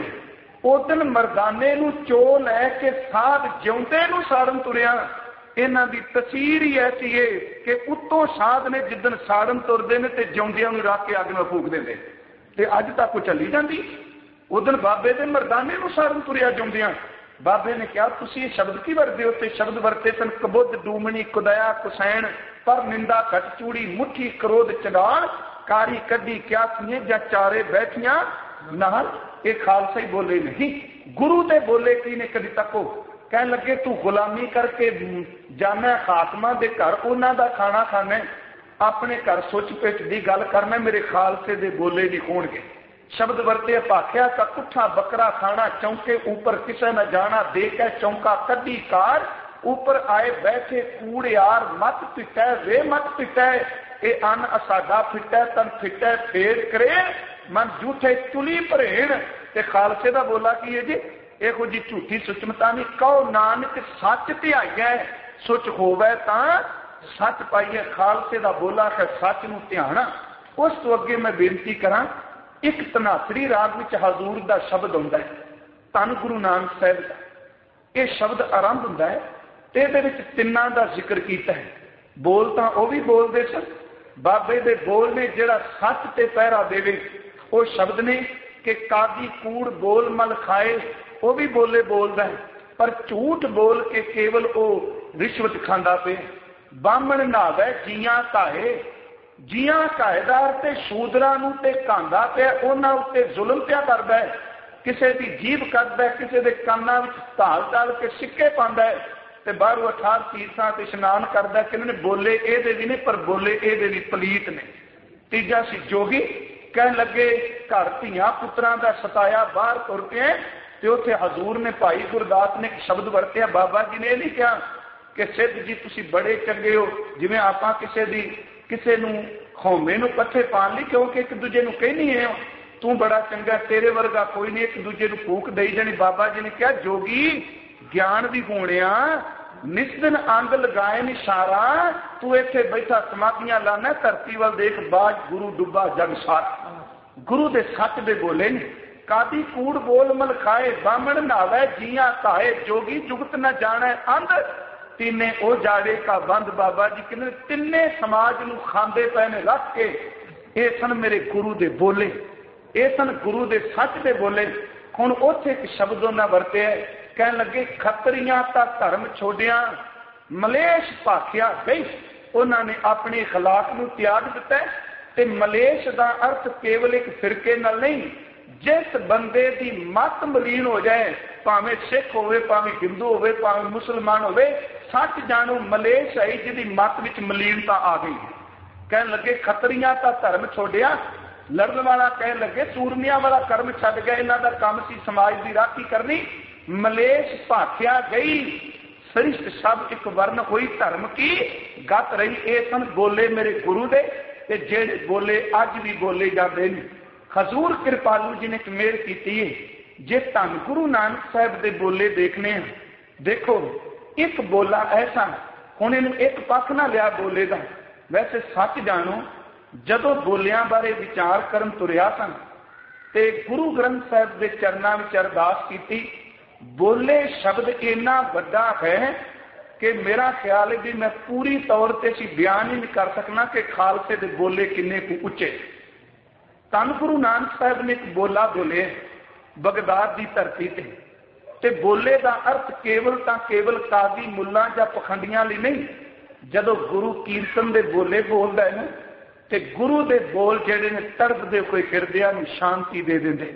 ਉਦਣ ਮਰਦਾਨੇ ਨੂੰ ਚੋ ਲੈ ਕੇ ਸਾਧ ਜਿਉਂਦੇ ਨੂੰ ਸਾੜਨ ਤੁਰਿਆ। ਇਹਨਾਂ ਦੀ ਤਸਵੀਰ ਹੀ ਐਸੀ ਏ ਕਿ ਉੱਤੋਂ ਸਾਧ ਨੇ ਜਿੱਦਣ ਸਾੜਨ ਤੁਰਦੇ ਨੇ ਤੇ ਜਿਉਂਦਿਆਂ ਨੂੰ ਰੱਖ ਕੇ ਅੱਗ ਨਾਲ ਫੂਕ ਦਿੰਦੇ। ਤੇ ਅੱਜ ਤੱਕ ਉਹ ਚੱਲੀ ਜਾਂਦੀ। ਉਦਣ ਬਾਬੇ ਦੇ ਮਰਦਾਨੇ ਨੂੰ ਸਾੜਨ ਤੁਰਿਆ ਜਿਉਂਦਿਆਂ। ਬਾਬੇ ਨੇ ਕਿਹਾ ਤੁਸੀਂ ਇਹ ਸ਼ਬਦ ਕੀ ਵਰਤੇ ਹੋ? ਤੇ ਸ਼ਬਦ ਵਰਤੇ ਸਨ ਕਬੁੱਧ ਡੂਮਣੀ ਕੁਦਇਆ ਕੁਸੈਣ ਪਰ ਨਿੰਦਾ ਘਟ ਚੂੜੀ ਮੁੱਠੀ ਕਰੋਧ ਚਗਾਣ ਕਾਰੀ ਕੱਢੀ ਕਿਆ ਸੁਣੇ ਜਾਂ ਚਾਰੇ ਬੈਠੀਆਂ ਨਾਲ। ਇਹ ਖਾਲਸਾ ਹੀ ਬੋਲੇ ਨਹੀਂ, ਗੁਰੂ ਦੇ ਬੋਲੇ ਕੀ ਨੇ ਕਦੀ ਤੱਕ। ਉਹ ਕਹਿਣ ਲੱਗੇ ਤੂੰ ਗੁਲਾਮੀ ਕਰਕੇ ਜਾਣਾ ਖਾਤਮਾ ਦੇ ਘਰ, ਉਹਨਾਂ ਦਾ ਖਾਣਾ ਖਾਣਾ, ਆਪਣੇ ਘਰ ਸੁੱਚ ਪਿੱਛ ਦੀ ਗੱਲ ਕਰਨਾ, ਮੇਰੇ ਖਾਲਸੇ ਦੇ ਬੋਲੇ ਨਹੀਂ ਹੋਣਗੇ। शब्द वरते भाख्या का कुठा बकरा खाना चौंके ऊपर किसे न जाना दे के चौंका कदी कार ऊपर आए बैठे कूड़ियार मत पिटै वे मत पिटै ए अन असाडा फिटै तन फिटै फेर करे मन झूठे चुली भरेण। ते खालसे दा बोला की है जी ਇਹੋ जी झूठी सुचमता नहीं कहो नानक सच ध्याइए सुच होवे तां सच पाइए। खालसे दा बोला है सच नूं ध्याना। उस तो अगे मैं बेनती करा एक धनासरी राग विच हजूर दा शब्द हुंदा है धन गुरु नानक साहिब दा। यह शब्द आरंभ हुंदा है ते इहदे विच तिन्नां दा जिक्र कीता है। बोल तां ओह भी बोलदे सन बाबे दे बोल ने जिहड़ा सच ते पहरा देवे वो शब्द ने कि कादी कूड़ बोल मल खाए वो भी बोले बोलता है पर झूठ बोल के केवल वो रिश्वत खांदा पे। बामण नावे जियां काहे जियां काहेदार ते शूदरां नूं ते कांदा पे उन्हां उत्ते जुल्म पिया करदा है। किसे दी जीभ कटदा है किसे दे कानां विच धाल डाल के सिक्के पांदा है ते बाहरों 18 तीर्थां ते इशनान करदा है। किन्ने बोले इहदे भी ने पर बोले इहदे भी पलीत ने। तीजा सी जोगी कहन लगे घर धियां पुत्रां दा सताया बाहर तुर के ते उत्थे हजूर ने भाई गुरदास ने शब्द वरतिया। बाबा जी ने नहीं कहा कि सिद्ध जी तुसी बड़े चंगे हो जिवें आपां किसे नूं खौमे नूं पट्ठे पाण लई क्योंकि एक दूजे नूं कहनी है तू बड़ा चंगा तेरे वर्गा कोई नहीं एक दूजे नूं फूक दई जानी। बाबा जी ने कहा जोगी ज्ञान दी होणिया निस्दिन अंग लगाए निशारा तू इत्थे बैठा समाधियां लाना धरती वाल देख बाज गुरु डुब्बा जग साथ। गुरु दे सच दे बोले ने कादी कूड़ बोल मल खाए बामण नावे जिया काहे जोगी जुगत न जाने अंध तीने ओ जाड़े का बंद। बाबा जी कहने तिन्ने समाज नूं खांदे पए ने रख के ये सन मेरे गुरु दे बोले ये सन गुरु दे सच दे बोले। हुण उत्थे एक शब्द उन्हां वरते कहन लगे खतरियां ता धर्म छोड़िया मलेश भाखिया गई। उन्हां ने अपने अखलाक नूं त्याग दिता ते मलेश दा अर्थ केवल एक फिरके नाल नहीं जिस बंदे दी मत मलीन हो जाए भावें सिख होवे भावें हिंदू होवे भावें मुसलमान होवे सच जानो मलेश है जिहदी मत विच मलीनता आ गई। कहन लगे खतरियां ता धर्म छोड़िया लड़न वाला कहन लगे सूरमिया वाला कर्म छड्ड गया इन्हां दा काम सी समाज दी राखी करनी। मलेश भाखिया गई सरिष्ठ सब एक वर्ण हुई धर्म की गत रही। ये सन बोले मेरे गुरु दे ते जेड़े बोले अज भी बोले जाते हैं। हजूर कृपालू जी ने एक मेहर की है जे धन गुरु नानक साहब दे बोले देखने हैं। देखो एक बोला ऐसा हुण इहनूं एक पक्ष ना लिया बोले दा। वैसे सच जानो जदों बोलियां बारे विचार करन तुरिया सन ते गुरु ग्रंथ साहब दे चरनां विच अरदास कीती। बोले शब्द इन्ना वड्डा है कि मेरा ख्याल है भी मैं पूरी तौर पर बयान ही नहीं कर सकना कि खालसे दे बोले किन्ने कु उच्चे। धन गुरु नानक साहब ने एक बोला बोले बगदाद की धरती ते बोले का अर्थ केवल तां केवल काजी मुल्ला या पखंडियां लिए नहीं। जदों गुरु कीर्तन दे बोले बोलदा है ना ते गुरु दे बोल जिहड़े ने तड़पदे कोई हिरदियां नूं शांति दे दिंदे।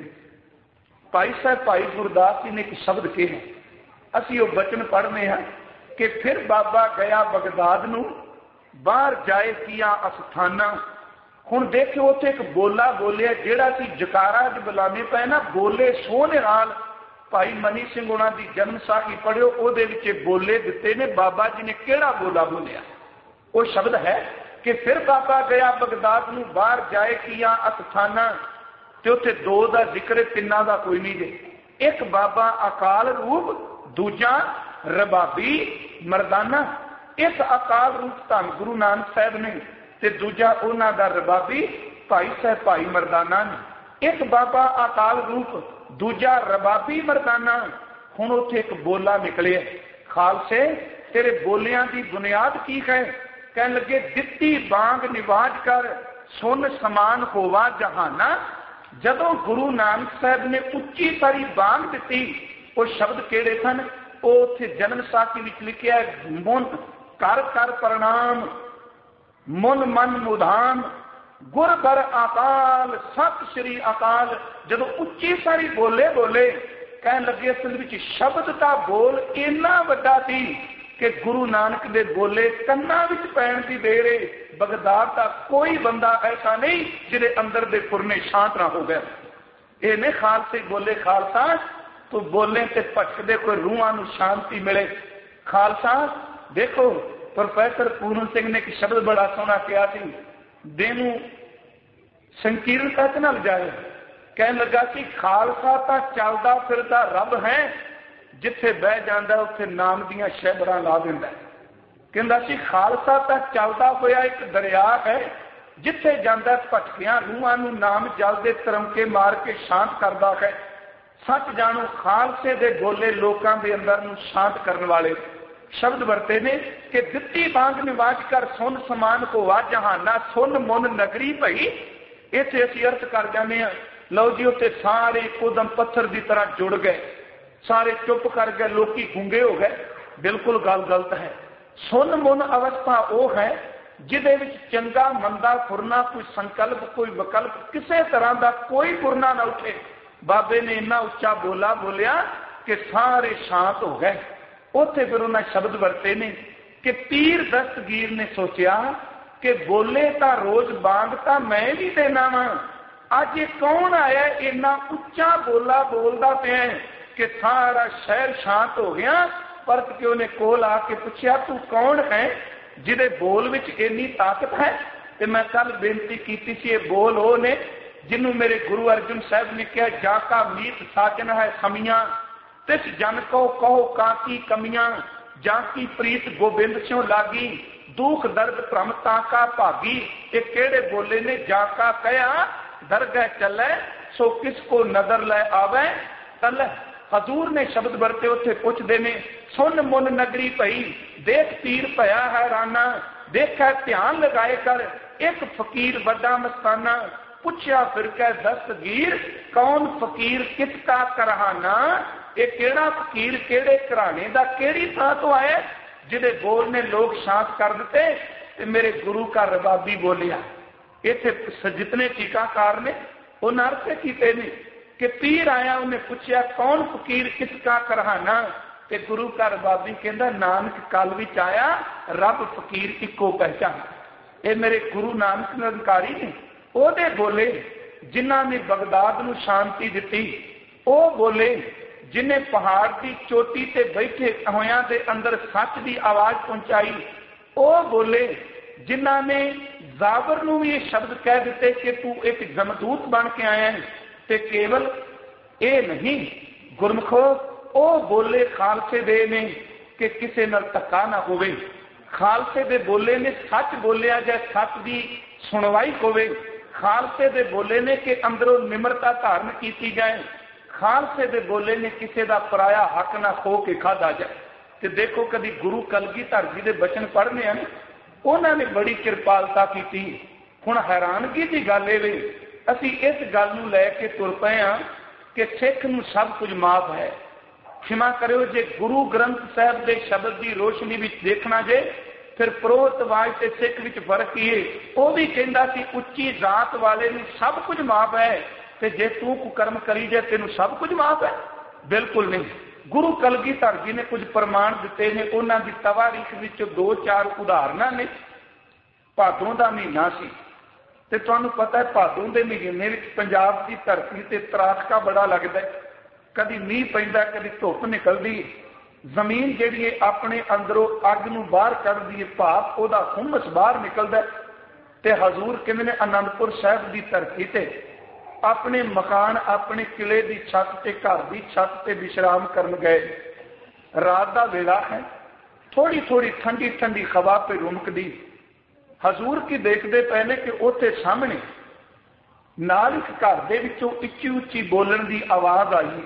भाई साहब भाई गुरदास जी ने एक शब्द कहे असीं वो बचन पढ़ने हैं कि फिर बाबा गया बगदाद नूं बाहर जाए किया अस्थाना। हुण देखो उत्थे एक बोला बोलिया जिहड़ा सी जकारा च बुलाने पे ना बोले सोहने नाल भाई मनी सिंह उन्हां दी जन्म साखी पढ़ियो उहदे विच बोले दिते ने। बाबा जी ने किहड़ा बोला बोलिया वो शब्द है कि फिर बाबा गया बगदाद नूं बाहर जाए किया अस्थाना ਤੇ ਉੱਥੇ ਦੋ ਦਾ ਜ਼ਿਕਰ, ਤਿੰਨਾਂ ਦਾ ਕੋਈ ਨਹੀਂ ਜੇ। ਇੱਕ ਬਾਬਾ ਅਕਾਲ ਰੂਪ, ਦੂਜਾ ਰਬਾਬੀ ਮਰਦਾਨਾ। ਇੱਕ ਅਕਾਲ ਰੂਪ ਧੰਨ ਗੁਰੂ ਨਾਨਕ ਸਾਹਿਬ ਨੇ ਤੇ ਦੂਜਾ ਉਹਨਾਂ ਦਾ ਰਬਾਬੀ ਭਾਈ ਸਾਹਿਬ ਭਾਈ ਮਰਦਾਨਾ ਨੇ। ਇੱਕ ਬਾਬਾ ਅਕਾਲ ਰੂਪ, ਦੂਜਾ ਰਬਾਬੀ ਮਰਦਾਨਾ। ਹੁਣ ਉੱਥੇ ਇੱਕ ਬੋਲਾ ਨਿਕਲਿਆ, ਖਾਲਸੇ ਤੇਰੇ ਬੋਲਿਆਂ ਦੀ ਬੁਨਿਆਦ ਕੀ ਹੈ? ਕਹਿਣ ਲੱਗੇ ਦਿੱਤੀ ਬਾਂਗ ਨਿਵਾਜ ਕਰ ਸੁਨ ਸਮਾਨ ਹੋਵਾ ਜਹਾਨਾ। ਜਦੋਂ ਗੁਰੂ ਨਾਨਕ ਸਾਹਿਬ ਨੇ ਉੱਚੀ ਸਾਰੀ ਬਾਂਗ ਦਿੱਤੀ, ਉਹ ਸ਼ਬਦ ਕਿਹੜੇ ਸਨ? ਉਹ ਉੱਥੇ ਜਨਮ ਸਾਖੀ ਵਿੱਚ ਲਿਖਿਆ, ਮੁਨ ਕਰ ਕਰ ਪ੍ਰਣਾਮ, ਮੁਨ ਮਨ ਮੁਧਾਮ, ਗੁਰ ਬਰ ਅਕਾਲ, ਸਤਿ ਸ਼੍ਰੀ ਅਕਾਲ। ਜਦੋਂ ਉੱਚੀ ਸਾਰੀ ਬੋਲੇ ਕਹਿਣ ਲੱਗੇ ਅਸਲ ਵਿੱਚ ਸ਼ਬਦ ਦਾ ਬੋਲ ਇੰਨਾ ਵੱਡਾ ਸੀ ਕਿ ਗੁਰੂ ਨਾਨਕ ਦੇ ਬੋਲੇ ਕੰਨਾਂ ਵਿੱਚ ਪੈਣ ਦੀ ਦੇਰ ਏ। ਬਗਦਾਦ ਦਾ ਕੋਈ ਬੰਦਾ ਐਸਾ ਨਹੀਂ ਜਿਹਦੇ ਅੰਦਰ ਦੇ ਫੁਰਨੇ ਸ਼ਾਂਤ ਨਾ ਹੋ ਗਏ। ਇਹ ਨੇ ਖਾਲਸੇ ਬੋਲੇ, ਖਾਲਸਾ ਤੂੰ ਬੋਲੇ ਤੇ ਭਟਕਦੇ ਕੋਈ ਰੂਹਾਂ ਨੂੰ ਸ਼ਾਂਤੀ ਮਿਲੇ। ਖਾਲਸਾ ਦੇਖੋ ਪ੍ਰੋਫੈਸਰ ਪੂਰਨ ਸਿੰਘ ਨੇ ਇੱਕ ਸ਼ਬਦ ਬੜਾ ਸੋਹਣਾ ਕਿਹਾ ਸੀ, ਦਿਨ ਨੂੰ ਸੰਕੀਰਨਤਾ ਚ ਨਾ ਲਿਜਾਏ। ਕਹਿਣ ਲੱਗਾ ਕਿ ਖਾਲਸਾ ਤਾਂ ਚੱਲਦਾ ਫਿਰਦਾ ਰੱਬ ਹੈ, ਜਿੱਥੇ ਬਹਿ ਜਾਂਦਾ ਉੱਥੇ ਨਾਮ ਦੀਆਂ ਸ਼ਹਿਬਰਾਂ ਲਾ ਦਿੰਦਾ। ਕਹਿੰਦਾ ਸੀ ਖਾਲਸਾ ਤਾਂ ਚੱਲਦਾ ਹੋਇਆ ਇੱਕ ਦਰਿਆ ਹੈ, ਜਿੱਥੇ ਜਾਂਦਾ ਭਟਕਿਆਂ ਰੂਹਾਂ ਨੂੰ ਨਾਮ ਜਲ ਦੇ ਤਰਮਕੇ ਮਾਰ ਕੇ ਸ਼ਾਂਤ ਕਰਦਾ ਹੈ। ਸੱਚ ਜਾਣੋ ਖਾਲਸੇ ਦੇ ਬੋਲੇ ਲੋਕਾਂ ਦੇ ਅੰਦਰ ਨੂੰ ਸ਼ਾਂਤ ਕਰਨ ਵਾਲੇ ਸ਼ਬਦ ਵਰਤੇ ਨੇ ਕਿ ਦਿੱਤੀ ਬਾਂਗ ਨਿਵਾਜ ਕਰ ਸੁਨ ਸਮਾਨ ਹੋਵਾ ਜਹਾਨਾ, ਸੁਨ ਮੁਨ ਨਗਰੀ ਭਈ। ਇੱਥੇ ਅਸੀਂ ਅਰਥ ਕਰ ਜਾਂਦੇ ਹਾਂ, ਲਓ ਜੀ ਉੱਥੇ ਸਾਰੇ ਕੋਦਮ ਪੱਥਰ ਦੀ ਤਰ੍ਹਾਂ ਜੁੜ ਗਏ, ਸਾਰੇ ਚੁੱਪ ਕਰ ਗਏ, ਲੋਕੀ ਗੂੰਗੇ ਹੋ ਗਏ। ਬਿਲਕੁਲ ਗੱਲ ਗਲਤ ਹੈ। ਸੁਨ ਮੁਨ ਅਵਸਥਾ ਉਹ ਹੈ ਜਿਹਦੇ ਵਿੱਚ ਚੰਗਾ ਮੰਦਾ ਫੁਰਨਾ, ਕੋਈ ਸੰਕਲਪ ਕੋਈ ਵਿਕਲਪ, ਕਿਸੇ ਤਰ੍ਹਾਂ ਦਾ ਕੋਈ ਫੁਰਨਾ ਨਾ ਉੱਠੇ। ਬਾਬੇ ਨੇ ਇੰਨਾ ਉੱਚਾ ਬੋਲਿਆ ਕਿ ਸਾਰੇ ਸ਼ਾਂਤ ਹੋ ਗਏ। ਉੱਥੇ ਫਿਰ ਉਹਨਾਂ ਸ਼ਬਦ ਵਰਤੇ ਨੇ ਕਿ ਪੀਰ ਦਸਤਗੀਰ ਨੇ ਸੋਚਿਆ ਕਿ ਬੋਲੇ ਤਾਂ ਰੋਜ਼ ਬਾਂਗ ਤਾਂ ਮੈਂ ਵੀ ਦੇਣਾ ਵਾਂ, ਅੱਜ ਇਹ ਕੌਣ ਆਇਆ ਇੰਨਾ ਉੱਚਾ ਬੋਲਾ ਬੋਲਦਾ ਪਿਆ ਕਿ ਸਾਰਾ ਸ਼ਹਿਰ ਸ਼ਾਂਤ ਹੋ ਗਿਆ। ਪਰਤ ਕੇ ਉਹਨੇ ਕੋਲ ਆ ਕੇ ਪੁੱਛਿਆ ਤੂੰ ਕੌਣ ਹੈ ਜਿਹਦੇ ਬੋਲ ਵਿੱਚ ਇੰਨੀ ਤਾਕਤ ਹੈ? ਤੇ ਮੈਂ ਕੱਲ ਬੇਨਤੀ ਕੀਤੀ ਸੀ, ਇਹ ਬੋਲ ਉਹ ਨੇ ਜਿਹਨੂੰ ਮੇਰੇ ਗੁਰੂ ਅਰਜਨ ਸਾਹਿਬ ਨੇ ਕਿਹਾ, ਜਾਂ ਕਾ ਮੀਤ ਸਾਜਨ ਹੈ ਸਮੀਆਂ, ਤਿਸ ਜਨ ਕੋ ਕਹੋ ਕਾਕੀ ਕਮੀਆਂ, ਜਾਂ ਕੀ ਪ੍ਰੀਤ ਗੋਬਿੰਦ ਸਿਉ ਲਾਗੀ, ਦੁੱਖ ਦਰਦ ਭ੍ਰਮ ਤਾਕਾ ਭਾਗੀ। ਇਹ ਕਿਹੜੇ ਬੋਲੇ ਨੇ? ਜਾਂ ਕਾ ਕਹਿਆ ਦਰਗਹਿ ਚੱਲੇ, ਸੋ ਕਿਸ ਕੋ ਨਜ਼ਰ ਲੈ ਆਵੇ ਤਲੇ। ਹਜ਼ੂਰ ਨੇ ਸ਼ਬਦ ਵਰਤੇ, ਉੱਥੇ ਪੁੱਛਦੇ ਨੇ ਸੁਨ ਮੁਨ ਨਗਰੀ ਭਈ, ਦੇਖ ਪੀਰ ਭਇਆ ਹੈਰਾਨਾ, ਦੇਖਿਆ ਧਿਆਨ ਲਗਾਏ ਕਰ ਇੱਕ ਫਕੀਰ ਵੱਡਾ ਮਸਤਾਨਾ। ਪੁੱਛਿਆ ਫਿਰ ਕਹਿ ਦਸਤਗੀਰ ਕੌਣ ਫਕੀਰ ਕਿਸ ਕਾ ਕਰਹਾਨਾ। ਇਹ ਕਿਹੜਾ ਫਕੀਰ ਕਿਹੜੇ ਘਰਾਣੇ ਦਾ ਕਿਹੜੀ ਥਾਂ ਤੋਂ ਆਇਆ ਜਿਹਦੇ ਬੋਲ ਨੇ ਲੋਕ ਸ਼ਾਂਤ ਕਰ ਦਿੱਤੇ? ਤੇ ਮੇਰੇ ਗੁਰੂ का ਰਬਾਬੀ ਬੋਲਿਆ। ਇੱਥੇ ਜਿਤਨੇ ਟੀਕਾਕਾਰ ਨੇ ਉਹਨਾਂ ਅਰਥ ਕੀਤੇ ਨੇ ਕਿ ਪੀਰ ਆਇਆ, ਉਹਨੇ ਪੁੱਛਿਆ ਕੌਣ ਫਕੀਰ ਕਿਸ ਕਾ ਕਰਹਾਨਾ, ਤੇ ਗੁਰੂ का ਰਬਾਬੀ ਕਹਿੰਦਾ ਨਾਨਕ ਕਲ ਵਿੱਚ ਆਇਆ, ਰੱਬ ਫਕੀਰ ਇੱਕੋ ਪਹਿਚਾਨ। ਇਹ ਮੇਰੇ ਗੁਰੂ ਨਾਨਕ ਨਿਰੰਕਾਰੀ ਨੇ, ਉਹਦੇ ਬੋਲੇ ਜਿਨ੍ਹਾਂ ਨੇ ਬਗਦਾਦ ਨੂੰ ਸ਼ਾਂਤੀ ਦਿੱਤੀ। ਉਹ ਬੋਲੇ ਜਿਨੇ ਪਹਾੜ ਦੀ ਚੋਟੀ ਤੇ ਬੈਠੇ ਹੋਇਆਂ ਦੇ ਅੰਦਰ ਸੱਚ ਦੀ ਆਵਾਜ਼ ਪਹੁੰਚਾਈ। ਉਹ ਬੋਲੇ ਜਿਨ੍ਹਾਂ ਨੇ ਜ਼ਾਬਰ ਨੂੰ ਵੀ ਇਹ ਸ਼ਬਦ ਕਹਿ ਦਿੱਤੇ ਕਿ ਤੂੰ ਇੱਕ ਜਮਦੂਤ ਬਣ ਕੇ ਆਇਆ ਹੈ। ਤੇ ਕੇਵਲ ਇਹ ਨਹੀਂ ਗੁਰਮਖੋ, ਉਹ ਬੋਲੇ ਖਾਲਸੇ ਦੇ ਨੇ ਕਿ ਕਿਸੇ ਨਾਲ ਧੱਕਾ ਨਾ ਹੋਵੇ। ਖਾਲਸੇ ਦੇ ਬੋਲੇ ਨੇ ਸੱਚ ਬੋਲਿਆ ਜਾਏ, ਸੱਚ ਦੀ ਸੁਣਵਾਈ ਹੋਵੇ। ਖਾਲਸੇ ਦੇ ਬੋਲੇ ਨੇ ਕਿ ਅੰਦਰੋਂ ਨਿਮਰਤਾ ਧਾਰਨ ਕੀਤੀ ਜਾਏ। ਖਾਲਸੇ ਦੇ ਬੋਲੇ ਨੇ ਕਿਸੇ ਦਾ ਪਰਾਇਆ ਹੱਕ ਨਾ ਖੋ ਕੇ ਖਾਧਾ ਜਾਏ। ਤੇ ਦੇਖੋ ਕਦੀ ਗੁਰੂ ਕਲਗੀਧਰ ਜੀ ਦੇ ਬਚਨ ਪੜ੍ਹਨੇ ਹਨ, ਉਹਨਾਂ ਨੇ ਬੜੀ ਕਿਰਪਾਲਤਾ ਕੀਤੀ। ਹੁਣ ਹੈਰਾਨਗੀ ਦੀ ਗੱਲ ਇਹ ਵੇ, ਅਸੀਂ ਇਸ ਗੱਲ ਨੂੰ ਲੈ ਕੇ ਤੁਰ ਪਏ ਹਾਂ ਕਿ ਸਿੱਖ ਨੂੰ ਸਭ ਕੁਝ ਮਾਫ ਹੈ। ਖਿਮਾ ਕਰਿਓ ਜੇ ਗੁਰੂ ਗ੍ਰੰਥ ਸਾਹਿਬ ਦੇ ਸ਼ਬਦ ਦੀ ਰੋਸ਼ਨੀ ਵਿੱਚ ਦੇਖਣਾ ਜੇ, ਫਿਰ ਪ੍ਰੋਤਵਾਜ ਤੇ ਸਿੱਖ ਵਿੱਚ ਫਰਕ ਹੀ ਹੈ। ਉਹ ਵੀ ਕਹਿੰਦਾ ਸੀ ਉੱਚੀ ਜ਼ਾਤ ਵਾਲੇ ਨੂੰ ਸਭ ਕੁਝ ਮਾਫ ਹੈ, ਤੇ ਜੇ ਤੂੰ ਕੁਕਰਮ ਕਰੀ ਜਾਏ ਤੈਨੂੰ ਸਭ ਕੁਝ ਮਾਫ ਹੈ? ਬਿਲਕੁਲ ਨਹੀਂ। ਗੁਰੂ ਕਲਗੀਧਰ ਜੀ ਨੇ ਕੁਝ ਪ੍ਰਮਾਣ ਦਿੱਤੇ ਨੇ, ਉਹਨਾਂ ਦੀ ਤਵਾਰੀਖ ਵਿੱਚ 2-4 ਉਦਾਹਰਨਾਂ ਨੇ। ਭਾਦੋਂ ਦਾ ਮਹੀਨਾ ਸੀ ਤੇ ਤੁਹਾਨੂੰ ਪਤਾ ਹੈ ਭਾਦੋਂ ਦੇ ਮਹੀਨੇ ਵਿੱਚ ਪੰਜਾਬ ਦੀ ਧਰਤੀ ਤੇ ਤਰਾਸ਼ਕਾ ਬੜਾ ਲੱਗਦਾ, ਕਦੀ ਮੀਂਹ ਪੈਂਦਾ ਕਦੀ ਧੁੱਪ ਨਿਕਲਦੀ, ਜ਼ਮੀਨ ਜਿਹੜੀ ਹੈ ਆਪਣੇ ਅੰਦਰੋਂ ਅੱਗ ਨੂੰ ਬਾਹਰ ਕੱਢਦੀ ਹੈ, ਭਾਪ ਉਹਦਾ ਹੁਮਸ ਬਾਹਰ ਨਿਕਲਦਾ। ਤੇ ਹਜ਼ੂਰ ਕਹਿੰਦੇ ਨੇ ਅਨੰਦਪੁਰ ਸਾਹਿਬ ਦੀ ਧਰਤੀ ਤੇ अपने मकान अपने किले की छत ते घर की छत ते विश्राम करन गए। रात का वेला है, थोड़ी थोड़ी ठंडी ठंडी हवा पे रुमकदी। हजूर की देखते पे ने कि उत्थे सामने नाल एक घर दे विचों उच्ची उच्ची बोलण की आवाज आई।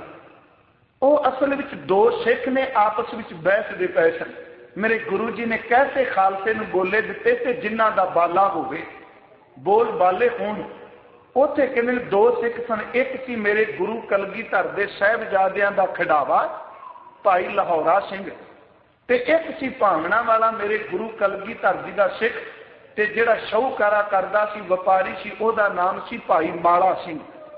वो असल विच दो सिख ने आपस विच बहसदे पए सन। मेरे गुरु जी ने कैसे खालसे नूं बोले दिते ते जिन्हां दा बाला होवे, बोल बाले होण। उत्थे कहंदे दो सिख सन, एक सी मेरे गुरु कलगीधर दे साहिबजादियां दा खिडावा भाई लाहौरा सिंह, ते एक सी भावना वाला मेरे गुरु कलगीधर जी दा सिख, ते जिहड़ा शाहूकारा करदा सी व्यापारी सी, ओहदा नाम सी भाई माला सिंह।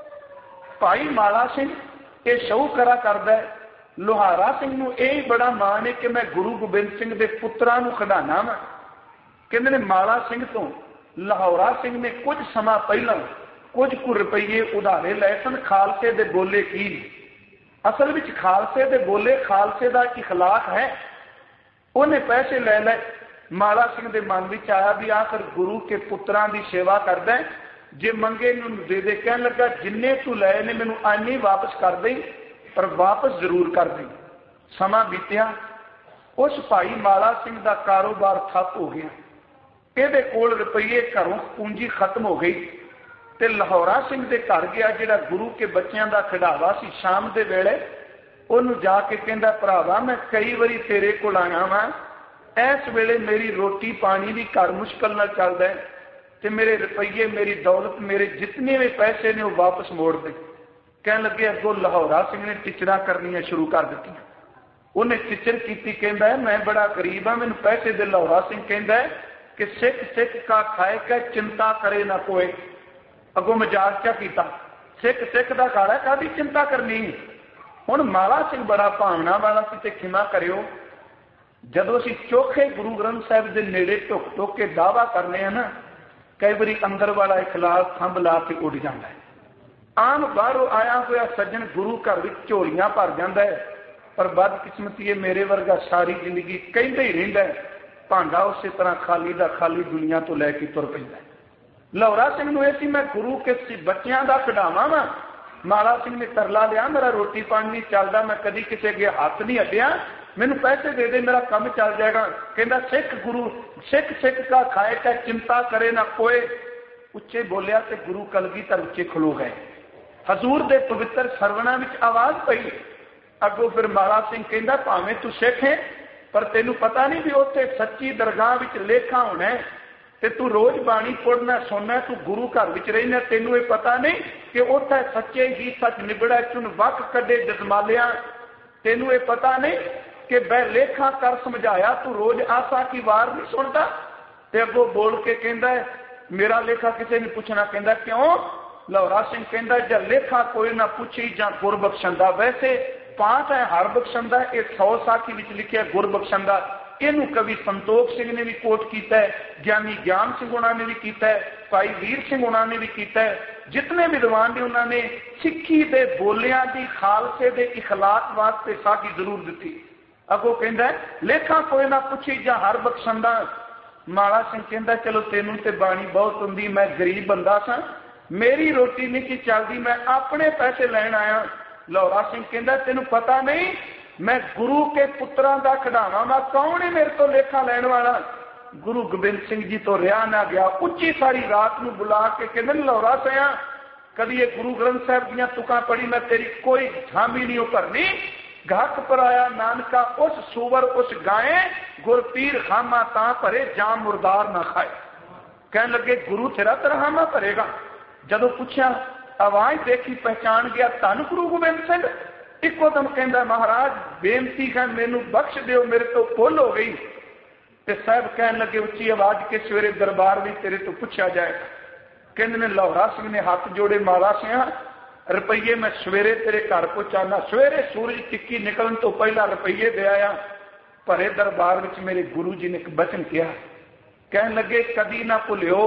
भाई माला सिंह ये शाहूकारा करदा है। लोहारा सिंह नूं यही बड़ा मान है कि मैं गुरु गोबिंद सिंह दे पुत्रां नूं खिडाना वा। कहंदे ने माला सिंह तो लाहौरा सिंह ने कुछ समा पहला कुछ कु रुपये उधारे लए सन। खालसे दे बोले की असल विच खालसे दे बोले, खालसे दा इखलाक है। उन्हें पैसे ले लए। माला सिंह दे मन विच आया भी आखिर गुरु के पुत्रां दी सेवा करदा है, जे मंगे नूं दे दे। कहन लगा जिन्ने तू लए ने मैनूं आने वापस कर दे, पर वापस जरूर कर दे। समा बीतिया, उस भाई माला सिंह का कारोबार ठप हो गया। ਇਹਦੇ ਕੋਲ रुपये घरों पूंजी खत्म हो गई। ते लाहौरा सिंह के घर गया जिहड़ा गुरु के बच्चों का खिडावा सी। शाम के वेले उन्होंने जाके कहंदा भरावा मैं कई बारी तेरे कोल आया वा, इस वेले मेरी रोटी पानी भी घर मुश्किल नाल चलदा है, ते मेरे रुपये मेरी दौलत मेरे जितने भी पैसे ने वो वापस मोड़ दे। कह लगे अगों लाहौरा सिंह ने टिचरा करनियां शुरू कर दी। उन्हें टिचर की कहता है मैं बड़ा गरीब हाँ, मैनूं पैसे दे। लाहौरा सिंह कहता है कि सिख सिख का खाए का चिंता करे ना कोई। अगों मजाक क्या किया, सिख सिख का खाड़ा कादी चिंता करनी। हुण माला सिंह बड़ा भावना वाला सी ते खिमा करियो, जदों असीं चोखे गुरु ग्रंथ साहिब दे नेड़े ढुक ढुक के दावा करने हैं ना, कई बारी अंदर वाला इखलास थंब ला के उड़ जाता है। आम बाहरों आया हुआ सज्जन गुरु घर विच झोलियां भर जाता है, पर बदकिस्मती है मेरे वर्गा सारी जिंदगी कहता ही रहिंदा है, भांडा उस तरह खाली दा खाली दुनिया तो लैके तुर पैंदा है। लाहौरा सिंह नूं इह सी मैं गुरु के बच्चों का खिडावा वा। माला सिंह ने तरला लिया मेरा रोटी पानी नहीं चलता, मैं कभी किसी अगे हाथ नहीं अड्डिया, मैनूं पैसे दे दे मेरा काम चल जाएगा। कहता सिख गुरु सिख सिख का खाए का चिंता करे ना कोई। उच्चे बोलिया ते गुरु कलगीधर उच्चे खलो गए। हजूर दे पवित्र सरवणा विच आवाज पई। अगों फिर माला सिंह कहता भावें तू सिख है, पर तेनू पता नहीं भी उत्थे सच्ची दरगाह विच लेखा होना है, ते तू रोज बाणी पढ़ना सुनना, तू गुरु घर विच रहिना, तेनू ये पता नहीं कि उत्थे सच्चे ही सच निबड़ा चुन वक कड्डे जजमालिया। तेनू ये पता नहीं कि बह लेखा कर समझाया, तू रोज आसा की वार नहीं सुनता। ते अगों बोल के कहता है मेरा लेखा किसी ने पूछना। कहता क्यों? लाहौरा सिंह कहता जब लेखा कोई ना पूछी जां गुर बख्शंदा। वैसे पाठ है हर बख्शंदा, ये 100 साखी विच लिखिया गुर बख्शंदा। इनू कवि संतोख सिंह ने भी कोट किया है, ज्ञानी ज्ञान सिंह उन्होंने भी किया है, भाई वीर सिंह उन्होंने भी किया है। जितने विद्वान ने उन्होंने सिक्खी दे बोलियां दी खालसे दे इखलाक वास्ते साखी जरूर दी। अगों कहता है लेखा कोई ना पूछी जां हर बख्शंदा। माला सिंह कहता चलो तेनू ते बाणी बहुत हुंदी, मैं गरीब बंदा सा, मेरी रोटी नहीं की चलती, मैं अपने पैसे लैन आया। लाहौरा सिंह कहता तेनू पता नहीं मैं गुरु के पुत्रां दा खिडावा वा, कौन है मेरे तो लेखा लैन वाला? गुरु गोबिंद सिंह जी तो रहा ना गया। उच्ची सारी रात नूं बुला के कहते लाहौरा सिंह कभी ये गुरु ग्रंथ साहिब दीयां तुकां पढ़ी, मैं तेरी कोई झामी नहीं भरनी। घक पर आया नानका उस सूवर उस गाये, गुर पीर खामा तां भरे जाम मुरदार ना खाए। कहन लगे गुरु तेरा तरहामा भरेगा। जदों पूछा आवाज देखी पहचान गया धन गुरु गोबिंद सिंह। इको दम कहता महाराज बेनती है मैनू बख्श दिओ, मेरे तो भुल हो गई। ते साहब कहन लगे उच्ची आवाज के सवेरे दरबार में तेरे तो पूछा जाएगा। कहते ने लाहौरा सिंह ने हाथ जोड़े, माला सिंह रुपये मैं सवेरे तेरे घर पहुंचाना, सवेरे सूरज टिक्की निकलन तो पहला रुपये दे आया। भरे दरबार में मेरे गुरु जी ने एक बचन किया, कहन लगे कदी ना भुलियो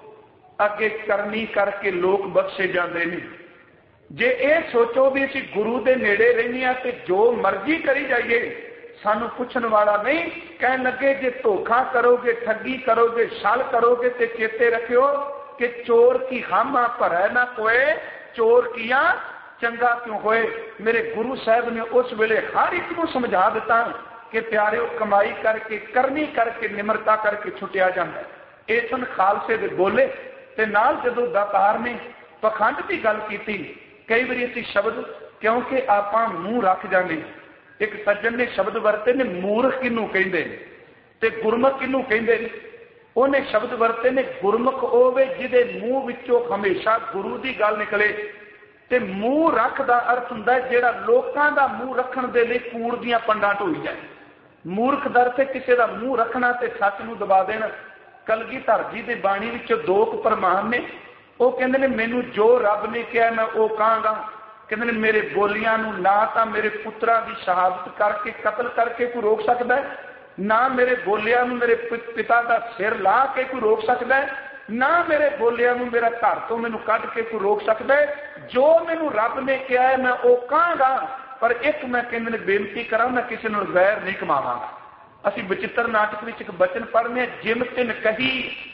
अगे करनी करके लोग बख्शे जाते नहीं। जे ये सोचो भी असीं गुरु दे नेड़े रहने ते जो मर्जी करी जाइए सानू पुछण वाला नहीं। कहन लगे जे धोखा करोगे ठगी करोगे छल करोगे ते चेते रखियो कि चोर की हामा भरै ना कोई, चोर किया चंगा क्यों होए। मेरे गुरु साहब ने उस वेले हर एक को समझा दिता कि प्यारे कमाई करके करनी करके निमरता करके छुटिया जाता है। ये सन खालसे दे बोले ते नाल जदों दातार ने पखंड की गल की, कई बार असीं शब्द क्योंकि आप मूँह रख जाने। एक सज्जन ने शब्द वरते ने मूर्ख किनू कहंदे ते गुरमुख किनू कहंदे। उन्हें शब्द वरते ने गुरमुख होवे जिहदे मूँह विचों हमेशा गुरु की गल निकले, ते मूँह रख दा अर्थ हुंदा जिहड़ा लोकां दा मूँह रखण दे लई कूड़ दीआं पंडां ढोई जाए। मूर्ख दर ते किसी का मूँह रखना ते सच नूं दबा देना। कलगीधर जी की बाणी विचों दो प्रमाण ने, वो कहंदे ने मैनू जो रब ने कहा मैं वो कहांगा। कहंदे ने मेरे बोलियां नूं ना तां मेरे पुत्रां दी शहादत करके कतल करके कोई रोक सकदा है, ना मेरे बोलियां नूं मेरे पिता का सिर ला के कोई रोक सकदा है, ना मेरे बोलियां नूं मेरा घर तो मैनू कढ के कोई रोक सकदा है। जो मैनू रब ने कहा है मैं वो कहांगा, पर एक मैं कहंदे ने बेनती करा मैं किसी नाल वैर नहीं कमावांगा। असीं बचित्र नाटक विच एक बचन पढ़ने जिम तिन कही,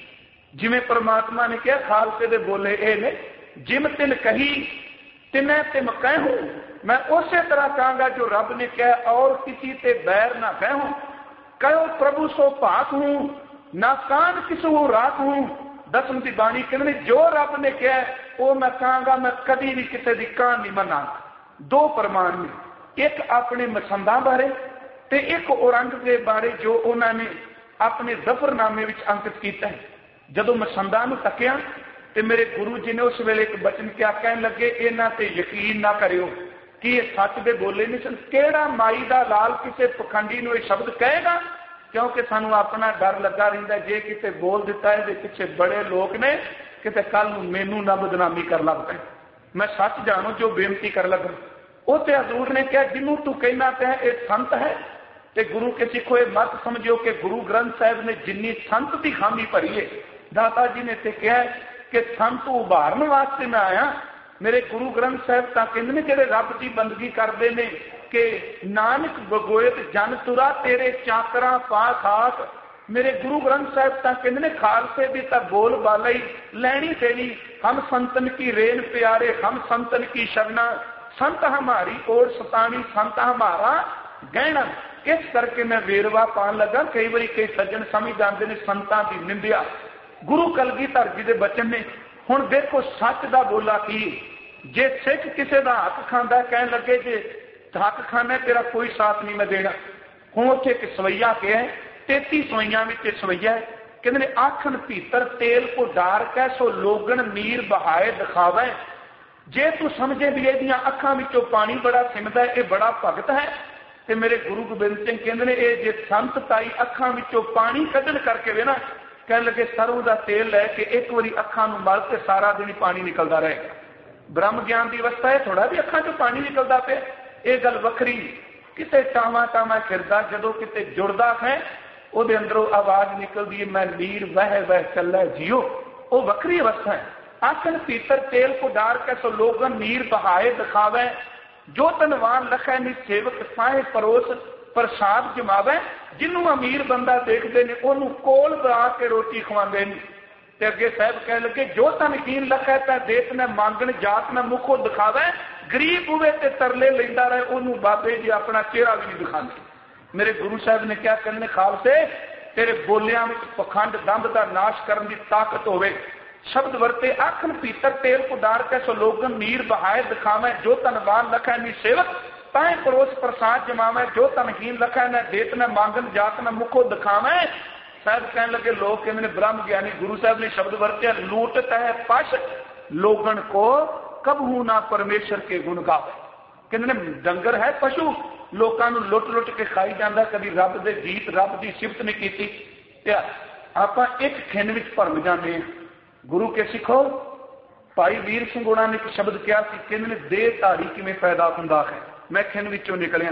जिवें परमात्मा ने कहा खालसे दे बोले ये ने जिम तिन कही तिने तिम कहूं, मैं उसे तरह कहांगा जो रब ने कहा और किसी ते बैर ना कहूं। कहो प्रभु सो भाक हूं ना कान किसू रात हूं। दसम की बाणी कहने जो रब ने कहा वो मैं कहांगा, मैं कभी भी किसी की कान नहीं मना। दो प्रमाण ने, एक अपने मसंदा बारे ते एक औरंगजेब बारे जो उन्होंने अपने जफरनामे विच अंकित किया है। जदों मसंदा नूं तकिया ते मेरे गुरु जी ने उस वेले एक बचन क्या कहन लगे, इन्हां ते यकीन ना करियो कि ये सच दे बोले नहीं सन। केड़ा माई दा लाल किसी पखंडी नूं ये शब्द कहेगा, क्योंकि सानू अपना डर लगा रहिंदा जे किते बोल दिता है पिछे बड़े लोग ने किते कल नूं मैनू ना बदनामी कर लग पे। मैं सच जानो जो बेनती कर लगा उसे हजूर ने कहा जिन्हों तू कहना पे है संत है। ते गुरु के सिखो ये मत समझो कि गुरु ग्रंथ साहब ने जिन्नी संत की खामी भरी है, दाता जी ने ते कहा कि संत उभारन वास्ते मैं आया। मेरे गुरु ग्रंथ साहब तां कहंदे ने जिहड़े रब की बंदगी करते हैं कि नानक बगोयत जन तुरा तेरे चाकरा पा खाक। मेरे गुरु ग्रंथ साहब तां कहंदे ने खालसे दी तां बोल बाला ही लैनी देनी। हम संतन की रेन प्यारे हम संतन की शरणा, संत हमारी ओर सतानी संत हमारा गहना। इस करके मैं वेरवा पान लगा। कई बार कई सज्जन समझ जाते हैं संतां की निंदिया। गुरु कलगीधर जी के बचन ने हुण देखो सच का बोला कि जे सिख किसी का हक खांदा कह लगे जे हक खाना तेरा कोई साथ नहीं मैं देना। हुण उत्थे एक सवैया के है 33 सवैया में सवैया है कहते ने आखन भीतर तेल को डार कै सो लोगन नीर बहाए दिखावे। जे तू समझे भी ये अखां विचों पानी बड़ा सिमदा है, ये बड़ा भगत है। ते मेरे गुरु गोबिंद सिंह कहते हैं ये जे संत ताई अखां विचों पानी कढण करके वे ना कह लगे सरों का तेल लैके एक बारी अखां नूं मल के सारा दिन पानी निकलता रहेगा। ब्रह्म ज्ञान की अवस्था है, थोड़ा भी अखां चों पानी निकलता पे ये गल वखरी। किते टावा टावा फिरदा जदों किते जुड़दा है ਉਹਦੇ अंदरों आवाज निकलती है मैं नीर वह वह चला जियो, वो वक्री अवस्था है। आखन पीतर तेल को डार के सो लोगन नीर बहाए दिखावे। जो धनवान लखै नी सेवक साहे परोस प्रसाद जमावे। जिन्हों अमीर बंदा देखते ने उन्होंने कोल बना के रोटी खवाते हैं। ते अगे साहब कह लगे जो धनकीन लखै ता देत न मांगण जात न मुखो दिखावे। गरीब हुए ते तरले लेंदा रहे उन्होंने बाबे जी अपना चेहरा भी नहीं दिखाते। मेरे गुरु साहब ने क्या कहने खालसे तेरे बोलियां में पखंड दंभ का नाश करने की ताकत होवे। शब्द वरते आखन भीतर तेल को डार के सो लोगन नीर बहाए दिखावे। जो धनवान लखै नी सेवक ताए परोस प्रसाद जमावे। जो धनहीन लखै न देत न मांगन जात न मुखो दिखावे। साहब कहने लगे लोग कहने ब्रह्म ज्ञानी गुरु साहब ने शब्द वरते लूटता है पश लोगन को कबहू ना परमेश्वर के गुण गावे। कहने डंगर है पशु लोगों को लुट लुट के खाई जाता, कभी रब के गीत रब की सिफत नहीं की। आप एक खिन में भरम जाते हैं। गुरु के सिखो भाई वीर सिंह होना ने एक शब्द कहा कि देह धारी किवें पैदा हुंदा है। मैं खिन विचों निकलिया।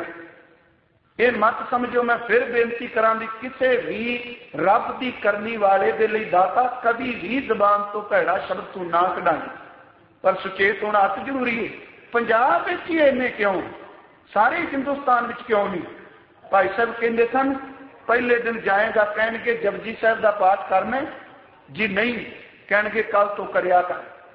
ये मत समझो मैं फिर बेनती करा दी किसी भी रब की करनी वाले दे लई दाता कभी भी जबान तो भैड़ा शब्द तू ना कढाई। पर सुचेत होना अति जरूरी है। पंजाब ही इन्ने क्यों, सारे हिंदुस्तान में क्यों नहीं। भाई साहब कहते सन पहले दिन जाएगा कह जपजी साहब का पाठ करना जी, नहीं कह कल तो करया कर।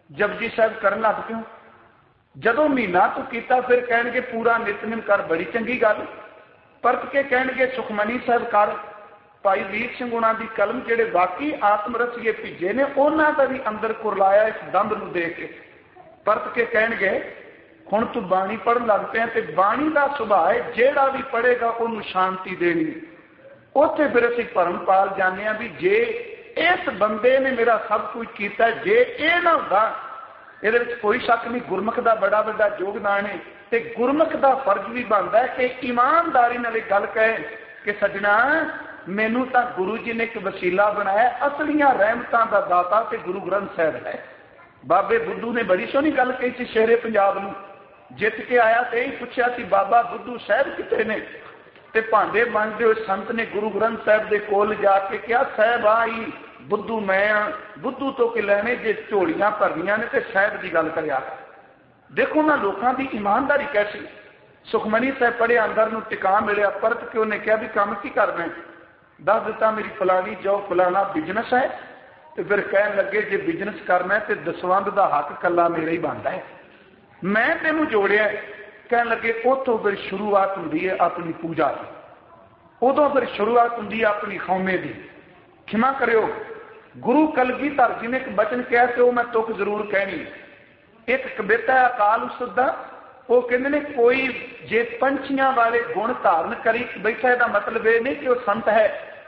जपजी साहब करन लग पियो। जदों महीना तू कीता फिर कहणगे पूरा नितनेम कर, बड़ी चंगी गल। परत के कहणगे सुखमनी साहब कर। भाई वीर सिंह उन्हां दी कलम जिहड़े वाकई आत्म रसीए भिजे ने उन्हां दा भी अंदर कुरलाया इस दंभ नूं देख के। परत के कहणगे हुण तू बाणी पढ़न लग पिया ते बाणी दा सुभाਅ है जिहड़ा भी पढ़ेगा उहनूं शांति देनी। उत्थे फिर असीं भरमपाल जाने आ भी जे इस बंदे ने मेरा सब कुछ कीता, जे ये ना हुंदा इहदे विच कोई शक नहीं गुरमुख दा बड़ा वड्डा योगदान है। ते गुरमुख दा फर्ज भी बनदा है कि ईमानदारी नाल गल कहे कि सजना मैनू तां गुरु जी ने एक वसीला बनाया, असलियां रहमतां दा दाता ते गुरु ग्रंथ साहिब है। बाबे बुद्धू ने बड़ी सोहनी गल कही सी शेरे पंजाब नूं जित के आया तो यही पूछा कि बाबा बुद्धू साहब कितने ने, ते भांडे मांजते हुए संत ने गुरु ग्रंथ साहब के कोल जाके क्या साहब आई बुद्धू मैं हाँ, बुद्धू तो कि लैने जे झोलियां भरनियां ने ते साहब की गल करिया। देखो ना लोगों की ईमानदारी कैसी। सुखमनी साहब पढ़े अंदर नूं टिका मिलिया, परत के उन्हें कहा भी काम की करना है, दस दिता मेरी फलानी जो फलाना बिजनेस है। तो फिर कह लगे जे बिजनेस करना है तो दसवंध का हक कला मेरा ही बनता है, मैं तेनों जोड़िया। कह लगे उतों फिर शुरुआत होंगी है अपनी पूजा की, उदों फिर शुरुआत होंगी है अपनी खौमे की। क्षमा करियो गुरु कलगीधर जी ने एक बचन कहा कि वह मैं तुक जरूर कहनी। एक कविता है अकाल उस्तत दा, वो कहते ने कोई जे पंछियां वाले गुण धारण करी बैठा, इसका मतलब यह नहीं कि वह संत है।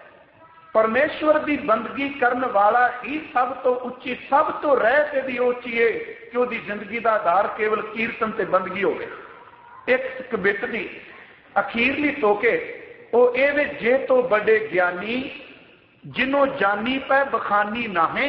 परमेश्वर की बंदगी करने वाला ही सब तो उच्ची, सब तो रह भी उच्ची है कि उसकी जिंदगी का आधार केवल कीर्तन ते बंदगी हो गई। एक कविता की अखीरली टोके वो ये जे तो बड़े ज्ञानी जिन्हों जानी पै बखानी ना है।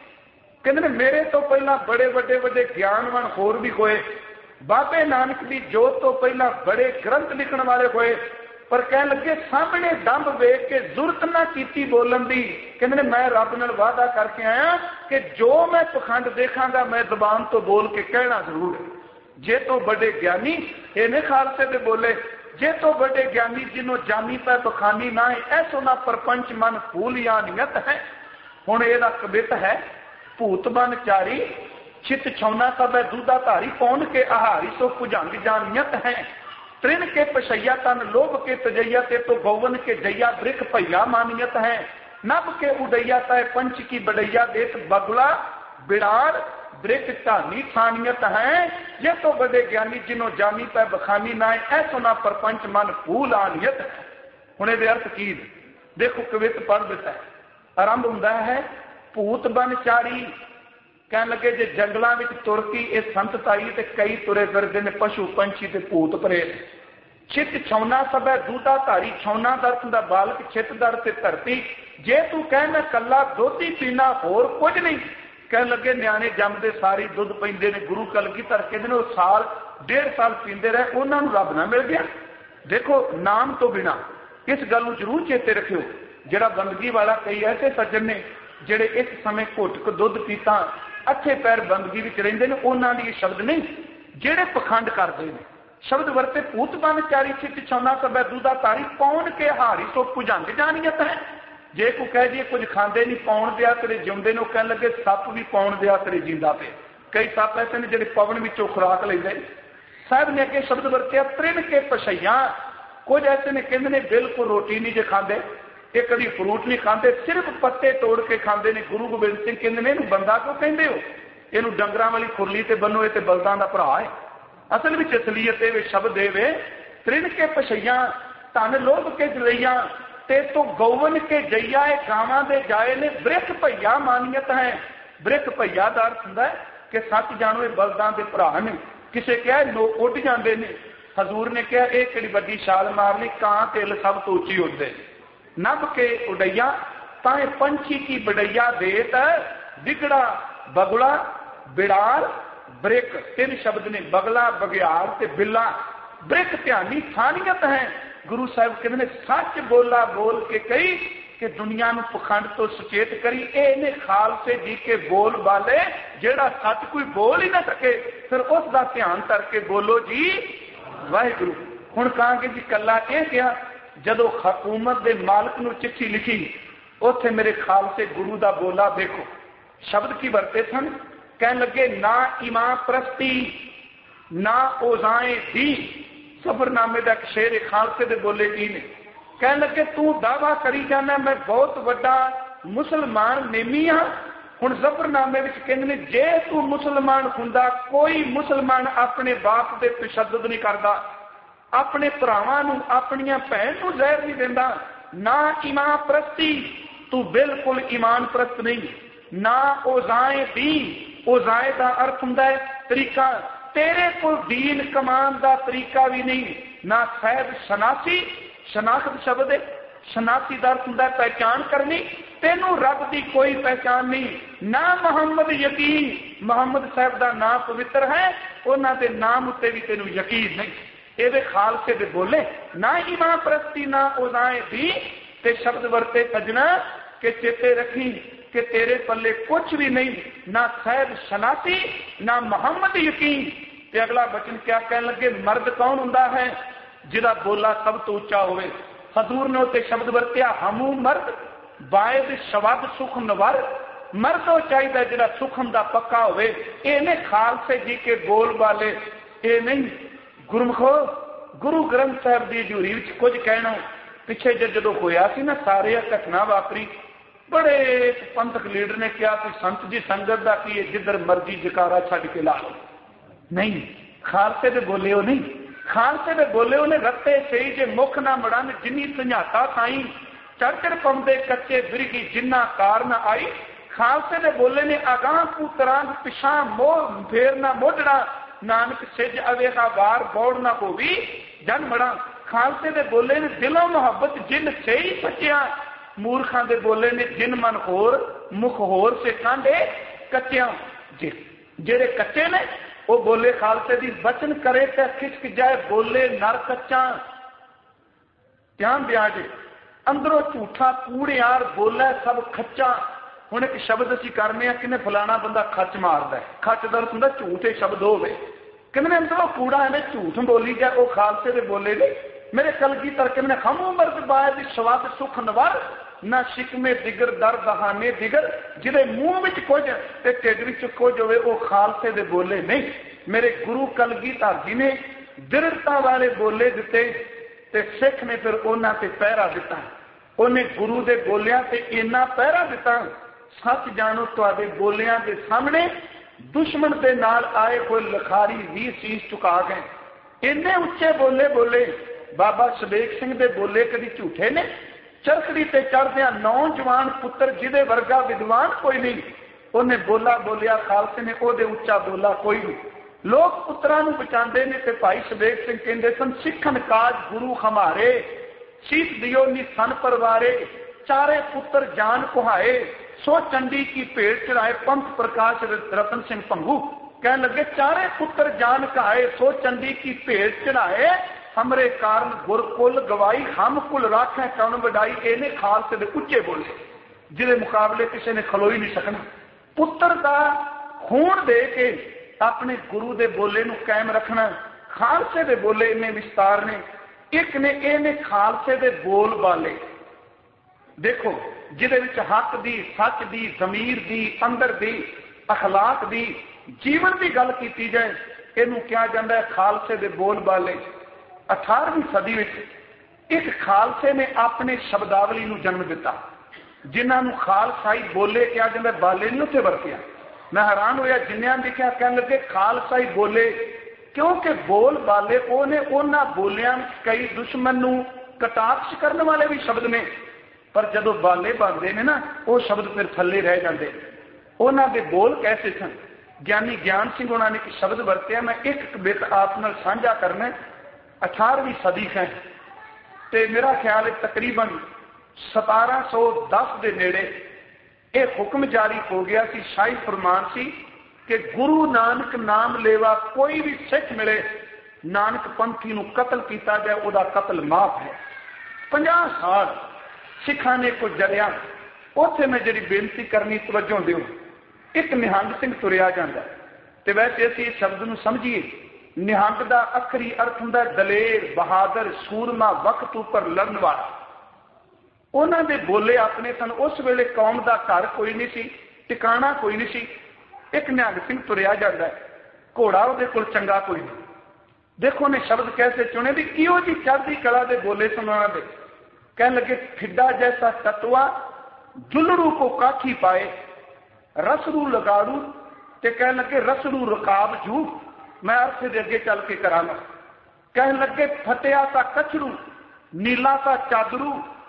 कहते मेरे तो पहला बड़े बड़े बड़े ज्ञानवान होर भी होए, बाबे नानक की जोत तो पहला बड़े ग्रंथ लिखने वाले होए, पर कह लगे सामने दंभ वेख के जरूरत ना की बोलन की। कहते मैं रब नाल वादा करके आया कि जो मैं पखंड देखा मैं जबान तो बोल के कहना जरूर है। जे तो बड़े ज्ञानी इन्हें खालसे दे बोले, जे तो बड़े ज्ञानी जिन्हों जानी पै बखानी ना है, ऐसो ना परपंच मन फूल या नियत है। हुण एदा कवित है भूत बन चारी चित छौना सब दूधा धारी, पौन के आहारी सो भुजंग जानियत है। तृण के पशैया तन लोभ के तजैया ते तो गौवन के जैया वृख भैया मानियत है। नभ के उड़ैया तय पंच की बड़ैया देत बगुला बिड़ार वृख ढानी ठानियत है। ये तो बड़े ज्ञानी जिन्हों जानी पै बखानी ना है, ऐसो ना परपंच मन फूल आनियत है। हुण इहदे अर्थ की देखो कवित पढ़ दिता है। आरंभ हुंदा है भूत बन चारी, कह लगे जे जंगलों में तुर की यह संत आई तो कई तुरे फिरते ने पशु पंछी ते भूत प्रेत। चित छौना सब है दूधा धारी, छौना दर्थ दा बालक चित दर ते धरती। जे तू कह मैं कला दुध ही पीना होर कुछ नहीं, कह लगे न्याणे जमदे सारी दुध पींदे ने। गुरु कलगीधर कहते हैं साल डेढ़ साल पींदे रहे, उन्होंने रब ना मिल गया। देखो नाम तो बिना इस गल जरूर चेते रखियो, जिहड़ा बंदगी वाला कई ऐसे सज्जन ने जिहड़े इस समय घुटक दुध पीता अच्छे पैर बंदगी विच रहिंदे ने, उन्हां दी शब्द नहीं जिहड़े पखंड करते हैं। शब्द वरते भूत बन चारी चित छौना सब दूधा धारी, पौन के हारी सो भुजंग जानियत है। जे को कह दिए कुछ खाते नहीं पौन दिया तेरे जिंदे ने, कह लगे सप भी पौन दिया तेरे जिंदा पे। कई सप ऐसे ने जिहड़े पवन विचों खुराक लेंदे। साहब ने अगे शब्द वरतिया तृण के पशैया, कुछ ऐसे ने कहते ने बिल्कुल रोटी नहीं जे खाते, ये कभी फ्रूट नहीं खाते, सिर्फ पत्ते तोड़ के खाते हैं। गुरु गोबिंद सिंह कहते ने इहनूं बंदा क्यों कहते हो, इहनूं डंगरां वाली खुरली ते बनो, ये ते बलदां दा भरा है। असल में असलीयत ये शब्द देवे तृण के पशैया धन लोभ के जलैया ते तो गौवन के जैया, गावां दे जाए ने वृख भैया मानियत है। वृख भैया का अर्थ हुंदा है कि सच जानो ये बलदां दे भरा ने। किसे कहा नो उड़ जाते हैं, हजूर ने कहा यह किहड़ी वड्डी छाल मारनी, कां तिल सब तो उच्ची उड़दे। नभ के उड़ैया ताए पंछी की बड़ैया देत, बिगड़ा बगुला बिड़ार ब्रिक, तीन शब्द ने बगला बगियार ते बिल्ला। ब्रिक ध्यानी थानियत है। गुरु साहब कहते हैं सच बोला बोल के कही कि दुनिया नूं पखंड तो सुचेत करी। इहने खालसे जी के बोल वाले जेड़ा सच कोई बोल ही ना सके, फिर उसका ध्यान करके बोलो जी वाहिगुरू। हुण कहांगे जी कला यह कहा जदों हकूमत के मालिक नूं चिट्ठी लिखी, उत्थे मेरे खालसे गुरु का बोला देखो शब्द की वरते सन, कहने लगे ना ईमान प्रस्ती ना ओजाए दी। सफरनामे का एक शेर खालसे दे बोले की ने। कहने लगे तू दावा करी जाना मैं बहुत बड़ा मुसलमान नेमी हाँ। हुण जफरनामे विच कहंदे ने जे तू मुसलमान हुंदा कोई मुसलमान अपने बाप दे तशद्दुद नहीं करदा, अपने भरावां नूं अपनियां भैन नूं जहर नहीं देंदा। ना ईमान प्रस्ती तू बिल्कुल ईमान प्रस्त नहीं, ना ओजाए दी। ओजाए का अर्थ हुंदा है तरीका, तेरे कोल दीन कमान का तरीका भी नहीं। ना सैद शनासी, शनाख्त शब्द है, शनासी का अर्थ हुंदा है पहचान करनी, तेनू रब की कोई पहचान नहीं। ना मुहम्मद यकीन, मुहम्मद साहब का नाम पवित्र है, उन्हां दे नाम उत्ते भी तेनू यकीन नहीं। ये खालसे दे बोले ना ईमान प्रस्ती ना ओजाए दी। ते शब्द वरते सजना के चेते रखी कि तेरे पल्ले कुछ भी नहीं, ना सैद शनासी ना मोहम्मद यकीन। ते अगला वचन क्या कहने लगे, मर्द कौन हुंदा है जिहदा बोला सब तो उच्चा होवे। हजूर ने उत्ते शब्द वरत्या हमू मर्द बायद शवाद सुख नवर। मर्द वो चाहिए जिहदा सुखम दा पक्का होवे। इहने खालसे जी के बोल वाले ये नहीं। गुरमुखो गुरु ग्रंथ साहब की हजूरी विच कुछ कहना पिछे जो होया सी ना सारे घटना वापरी, बड़े पंथक लीडर ने कहा कि संत जी संगत का की जिधर मर्जी जकारा छड्ड के ला लो। नहीं, खालसे दे बोले हो नहीं। खालसे दे बोले उन्हें रत्ते सही जे मुख ना मड़न जिन्नी संझाता साई चढ़ पाउंदे कच्चे बिरगी जिन्ना कार न आई। खालसे दे बोले ने अगां पुत्रां पिछा मोह फेर ना मोडड़ा नानक सिज अवेखा वार बौड़ ना होवी जन मड़ा। खालसे दे बोले ने दिलों मोहब्बत जिन सही सच्चिया। मूर्खा दे बोले ने जिन मन होर मुख होर से कांडे कच्चिया। जेड़े कच्चे ने वो बोले खालसे दी वचन करे ते खिसक जाए बोले नर कच्चा। ध्यान दिया जे अंदरों झूठा कूड़ियार बोले सब खच्चा। हुण एक शब्द असीं करने कि फलाना बंदा खच मारदा है, खच दर्द हुंदा झूठे शब्द होवे, कहने अंदरों कूड़ा है झूठ बोली जाए। वो खालसे दे बोले ने मेरे कलगीधर कहने हमू मर्द बायद शवाद सुख नवर। ना शिकमे दिगर दर दहाने दिगर, जिहदे मूँह विच कुछ ते ढिड विच कुछ होवे वो खालसे दे बोले नहीं। मेरे गुरु कलगीधर जी ने दृढ़ता वाले बोले दिते ते सिख ने फिर उन्हां ते पहरा दिता। उन्हें गुरु दे बोलियां ते इन्ना पहरा दिता। सच जानो तुहाडे बोलियां दे सामने दुश्मन के नाल आए हुए लखारी भी शीश चुका गए। इन्ने उच्चे बोले बोले। बाबा सदेक सिंह दे बोले कदी झूठे ने। चरखड़ी ते चढ़दिया नौजवान पुत्र जिदे वर्गा विद्वान कोई नहीं, उन्हें बोला बोलिया खालसे ने ओदे उच्चा बोला कोई नहीं। लोग पुत्रां नूं बचांदे ने ते भाई सदेक सिंह कहंदे सन सिखन काज गुरु हमारे शीश दियो नी सन परवारे। चारे पुत्र जान कुहाए सो चंडी की भेंट चढ़ाए पंथ प्रकाश रतन सिंह भंगू। कहने लगे चारे पुत्र जान कहाए सो चंडी की भेंट चढ़ाए हमरे कारण गुरकुल गवाई हम कुल राखें कौन वडाई। इहने खालसे दे उच्चे बोले जिहदे मुकाबले किसी ने खलो ही नहीं सकना। पुत्र का खून दे के अपने गुरु दे बोले नूं कायम रखना। खालसे दे बोले इन्ने विस्तार ने। एक ने इहने खालसे दे बोल वाले देखो जिहदे विच हक दी सच दी जमीर दी अंदर दी अखलाक दी जीवन की गल की जाए इनू कहा जाता है खालसे दे बोल वाले। 18वीं सदी विच एक खालसे ने अपने शब्दावली नूं जन्म दिता जिन्हां नूं खालसाई बोले कहा जाता है। बाले नहीं उत्थे वरतिया। मैं हैरान होया जिन्हां देखिया कहने लगे खालसाई बोले क्योंकि बोल वाले उन्हां बोलियां कई दुश्मन नूं कटाक्ष करने वाले भी शब्द ने, पर जदों बाले बनते हैं ना वो शब्द फिर थले रह जाते। उन्हां दे बोल कैसे सन। ज्ञानी ज्ञान सिंह उन्होंने एक शब्द वरत्या, मैं एक बित आप नाल साझा करना। 18वीं सदी है ते मेरा ख्याल है तकरीबन 1710 के नेड़े एक हुक्म जारी हो गया सी, शाही फरमान सी कि गुरु नानक नाम लेवा कोई भी सिख मिले नानक पंथी नूं कतल किया जाए उहदा कतल माफ है। 50 साल सिखा ने कुछ जरिया उत्थे मैं जी बेनती करनी तवज्जो दिओ। एक निहंग सिंह तुरिया जाता तो वैसे असीं इस शब्द नूं समझिए निहंग का अखरी अर्थ हुंदा दलेर बहादुर सूरमा वक्त उपर लड़न वाला। उन्हां दे बोले अपने सन। उस वेले कौम का घर कोई नहीं सी, टिकाणा कोई नहीं सी। एक निहंग सिंह तुरिया जाता है, घोड़ा उहदे कोल चंगा कोई नहीं। देखो ने शब्द कैसे चुने भी किहो जी चढ़दी कला दे बोले सुनाना दे। कहने लगे ठिड्डा जैसा ततवा जुलड़ू को काठी पाए, रसरू लगाड़ू ते कहने लगे रसरू रकाब जू। मैं अर्थ दे अगे चल के करांगा। कहने लगे फटिया सा कछड़ू नीला सा चादरू,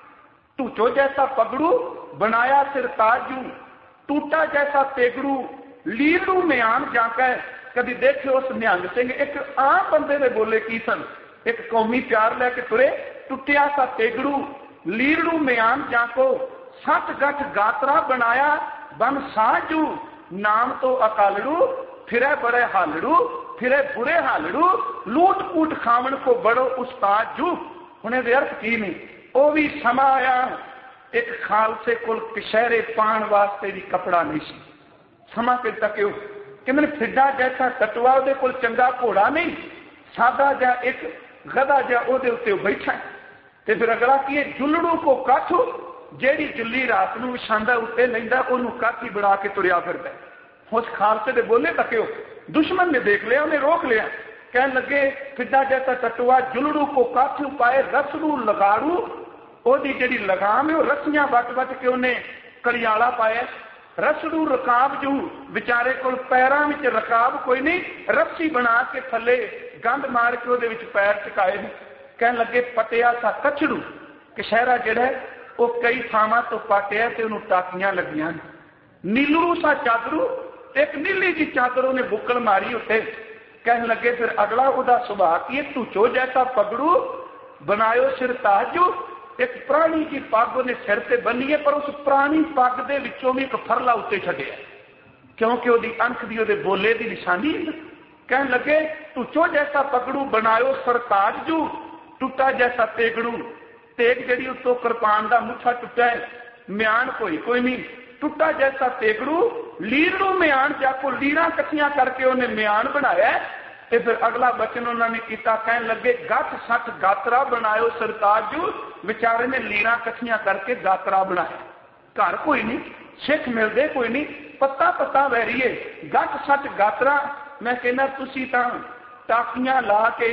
टूचो जैसा पगड़ू बनाया सिर ताजू, टूटा जैसा तेगड़ू लीलू में आम जाके। कभी देखे उस निहंग सिंह एक आम बंदे ने बोले की सन, एक कौमी प्यार लैके तुरे, टुटिया सा तेगड़ू लीलू में आम जाको, सट गठ गात्रा बनाया बन साजू, नाम तो अकालड़ू फिरे बड़े हालड़ू, फिरे बुरे हालड़ू, लूट पूट खावन को बड़ो उस्ताद जू। हुणे दे अर्थ की नहीं, वो भी समा आया एक खालसे कोल कशहरे पाण वास्ते भी कपड़ा नहीं सी। समा के तक्यो कहते फिड्डा जैसा तटवा उहदे कोल चंगा घोड़ा नहीं, सादा जा एक गधा जा उहदे उत्ते बैठा। ते फिर अगला की जुलड़ू को कठ, जेड़ी जुल्ली रात नूं विछांदा उत्ते लैंदा ओनू काठी बना के तुरिया फिरदा। उस खालसे दे बोले तक्यो, दुश्मन ने देख लिया, उन्हें रोक लिया। कहने लगे फिड्डा जैसा तटवा जुलड़ू को काठ पाए, रसरू लगाड़ू ओदी जेड़ी लगाम है रस्सियां बट बट के उन्हें कड़ियाला पाया। रसड़ू रकाब जू बेचारे को पैरों में रकाब कोई नहीं, रस्सी बना के थले गंद मार के उहदे विच पैर टिकाए। कहने लगे पटिया सा कछड़ू, कशहरा जिहड़ा है वो कई थावां तो पाटिया ते उहनूं टाकियां लगियां। नीलू सा चादरू, एक नीली जी चादर ने बुक्कल मारी उत्ते। कहने लगे फिर अगला उहदा सुभाव की टूचो जैसा पगड़ू बनायो सिर ताजू, एक पुरानी जी पग ने सिर से बनी है, पर उस पुरानी पग दे विचों भी एक फरला उत्ते छड्डिया, क्योंकि उहदी अंख दी उहदे बोले दी निशानी। कहने लगे टूचो जैसा पगड़ू बनायो सरताज जू, टूटा जैसा तेगड़ू, तेग जड़ी उत्तों कृपान दा मुछा टुटा है, म्यान कोई नहीं, टूटा जैसा तेगड़ू लीरड़ू म्यान जाको, लीरा कट्ठियां करके उन्हें म्यान बनाया। ते फिर अगला वचन उन्होंने किया, कहने लगे गठ सठ गात्रा बनायो सरताजू, बेचारे ने लीरा कट्ठियां करके गात्रा बनाया। घर कोई नहीं, सिख मिलते कोई नहीं, पत्ता पत्ता वैरीए गठ सठ गात्रा। मैं कहना तुसी तां टाकियां ला के,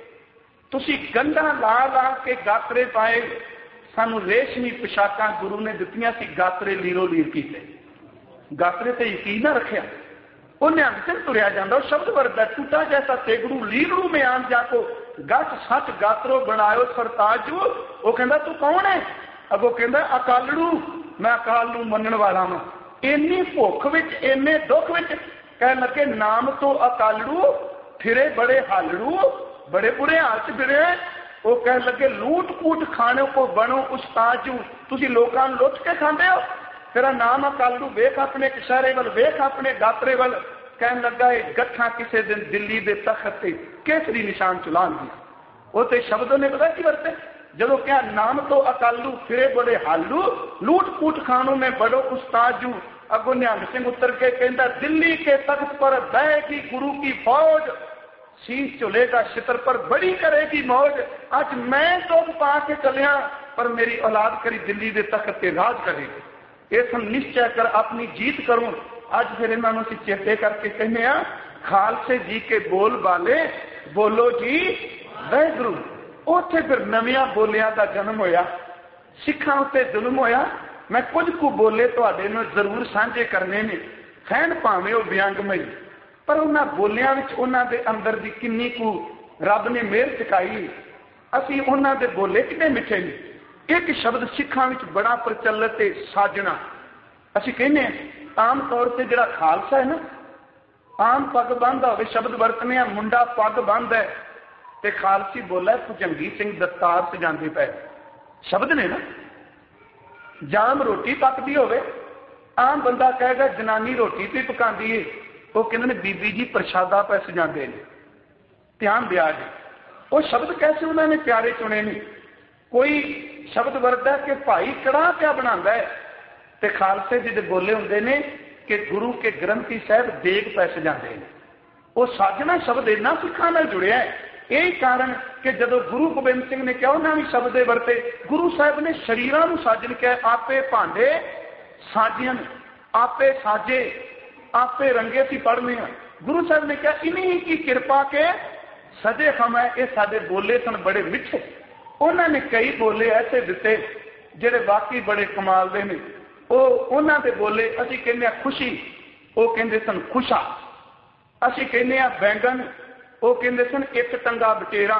तुसी गंढा ला ला के गात्रे पाए, सानू रेशमी पोशाकां गुरु ने दित्तियां सी, गात्रे लीरो लीर कीते, गात्रे ते यकीन न रखिया। उन्हें अंतर तुरिया जाता शब्द वरदा, टूटा जैसा तेगड़ू लीलू में आम जाको, गठ सच गात्रो बनायो सरताजू। वो कहता तू कौन है? अगो कहता अकालड़ू, मैं अकाल नूं मनण वाला हां। इन्नी भुख विच इन्ने दुख विच कहने लगे नाम तो अकालड़ू फिरे बड़े हालड़ू, बड़े बुरे हाल च फिरे। वो कहने लगे लूट पूट खाने को बनो उस्ताजू, तुसी लोकां नूं लुट के खांदे हो। तेरा नाम अकालू, वेख अपने कशहरे वाल, वेख अपने गात्रे वाल। कहने लगा गठा किसी दिन दिल्ली के तखत से केसरी निशान चुलान दिया। वो तो शब्दों ने पता की वरते, जदों क्या नाम तो अकालू फिरे बड़े हालू, लूट पूट खानों में बड़ो उस्ताजू। अगो निहंग सिंह उतर के कहता दिल्ली के तख्त पर बहेगी गुरु की फौज, शीश चुलेगा छितर पर बड़ी करेगी मौज। आज मैं तो पा के चलिया, पर मेरी औलाद करी दिल्ली के तख्त पे राज करेगी। इस निश्चय कर अपनी जीत करूं। आज फिर इन्होंने चेते करके कहने खालसे जी के बोल वाले बोलो जी वाहिगुरू। उथे फिर नविया बोलिया का जन्म होया, सिखा उत्ते जुल्म होया। मैं कुछ को बोले तुहाडे नाल जरूर साझे करने ने, खैन भावें वो व्यंगमई, पर उन्होंने बोलिया उन्होंने दे अंदर दी किन्नी को रब ने मेहर चकाई। असी उन्होंने दे बोले कितने मिठे ने। एक शब्द सिखा बड़ा प्रचलित है, साजना। असी कहने आम तौर पर जो खालसा है ना, आम पग बंद हो शब्द वरतने, मुंडा पग बंद है ते खालसी बोला भुजंगी सिंह दस्तार से जाते पे शब्द ने ना। जाम रोटी पकती हो, आम बंदा कहेगा जनानी रोटी भी पकाती है, वो कहते बीबी जी प्रशादा पे सजाते हैं। ध्यान दिया जी, वो शब्द कैसे उन्होंने प्यारे चुने ने। कोई शब्द वरतदा कि भाई कड़ा क्या बनाता है, ते खालसे जी दे बोले होंगे ने कि गुरु के ग्रंथी साहब देग पै सजाते हैं। वो साजना शब्द इन्ना सिखा नाल जुड़िया है। यही कारण कि जदों गुरु गोबिंद सिंह ने कहा उन्होंने भी शब्द वरते। गुरु साहब ने शरीरां नूं साजन कहा, आपे भांडे साजियन आपे साजे, आपे रंगे सी पढ़ने। गुरु साहब ने कहा इन्हीं की कृपा के सजे हम है। ये साडे बोले सन बड़े मिठे। उन्होंने कई बोले ऐसे दिते जेडे वाकई बड़े कमाल दे ने। उन्हां दे बोले असीं कहने खुशी, वो कहते सन खुशा। असीं कहने बैंगन, वो कहते सन एक टंगा बटेरा।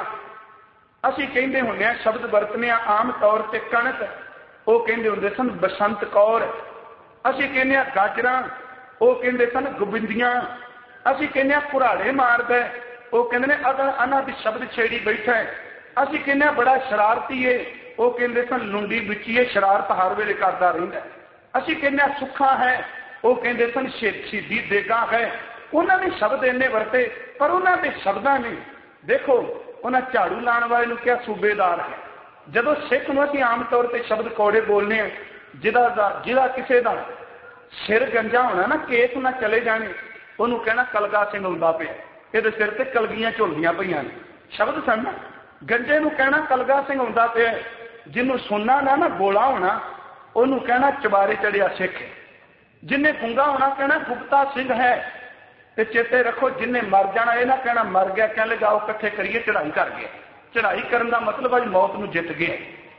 असीं कहते हुंदे शब्द वरतने आम तौर पर कणक, वो कहते हुंदे सन बसंत कौर। असीं कहने गाजरां, वो कहते सन गोबिंदियां। असीं कहने कुराड़े मारदा, वो कहते ने अगर अनादि शब्द छेड़ी बैठा है। असीं कहने बड़ा शरारती है, वो कहते सन लुंडी बिचीए शरारत हर वेले करता रहिंदा। असीं कहने सुखा है, वो कहते सन शहीदी देगा है। उन्होंने शब्द इन्ने वरते, पर उन्होंने शब्दां ने देखो उन्हें झाड़ू लाने वाले नूं क्या सूबेदार है। जदों सिख नूं असीं आम तौर पर शब्द कौड़े बोलने हैं, जिहदा किसी का सिर गंजा होना ना, केस ना चले जाने, उन्होंने कहना कलगा सिंह हुंदा पिया, इहदे सिर ते कलगियां झुलदियां पईआं ने। शब्द सन गंजे नूं कहना कलगा सिंह हुंदा पिया। जिन्हों सुनना ना बोला होना, उन्होंने कहना चबारे चढ़िया सिख। जिन्हें गुंगा होना कहना गुप्ता सिंह है। ते चेते रखो जिन्हें मर जाना यह ना कहना मर गया, कह लगा आओ कट्ठे करिए चढ़ाई कर गया। चढ़ाई करने का मतलब अज मौत नूं जित गए,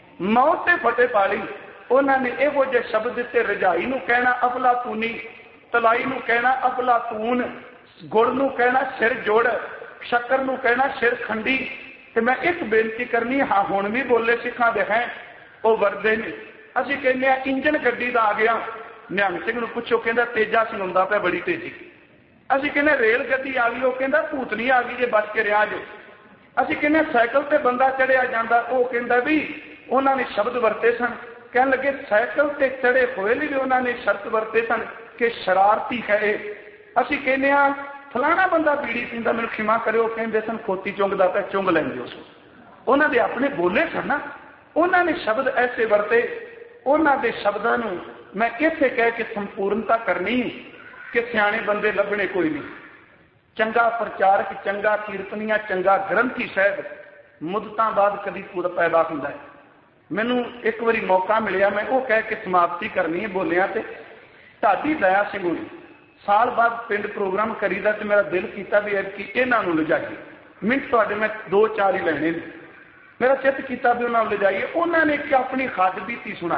मौत ते फतेह पा ली। उन्होंने इहो जे शब्द दिते, रजाई नूं कहना अफलातूनी, तलाई नूं कहना अफलातून, गुड़ नूं कहना सिर जोड़, शक्कर नूं कहना सिर खंडी। ते मैं एक बेनती करनी, हाँ हुण भी बोले सिखां दे हैं वो वरदे ने। असीं कहने इंजन गड्डी दा आ गया। निहंग सिंह नूं पुछो, कहंदा तेजा सिंह हुंदा पिया बड़ी तेजी। असीं कहने रेल गड्डी आ गई, वो कहंदा भूतनी आ गई जे बच के रिहा जे। असीं कहने साइकिल ते बंदा चढ़िया जांदा, वो कहंदा भी उन्होंने शब्द वरते सन। कहने लगे साइकिल ते चढ़े होए भी उन्होंने शर्त वरते सन कि शरारती है। असीं कहने फलाना बंदा बीड़ी पींदा, मैनूं खिमा करियो, कहंदे सन खोती चुंगदा पिया, चुंग लैंदे उस। उन्होंने अपने बोले सन ना, उन्होंने शब्द ऐसे वरते। उन्होंने शब्दों नूं मैं इत्थे कह के संपूर्णता करनी कि सियाणे बंदे लभणे कोई नहीं। चंगा प्रचारक, चंगा कीर्तनिया, चंगा ग्रंथी साहब मुद्दतां बाद कभी पूरा पैदा हुंदा है। मैनूं एक बारी मौका मिलिया, मैं वो कह के समाप्ति करनी है बोलिया। ते ढाडी दया सिंह होनी साल बाद पिंड प्रोग्राम करीदा, तो मेरा दिल किया भी ऐतकी इन्हां नूं लिजाइए। मिंट तुहाडे मैं 2-4 ही लैणे ने। मेरा चित किया भी उन्होंने ले जाइए। उन्होंने एक अपनी खज बीती सुनाई,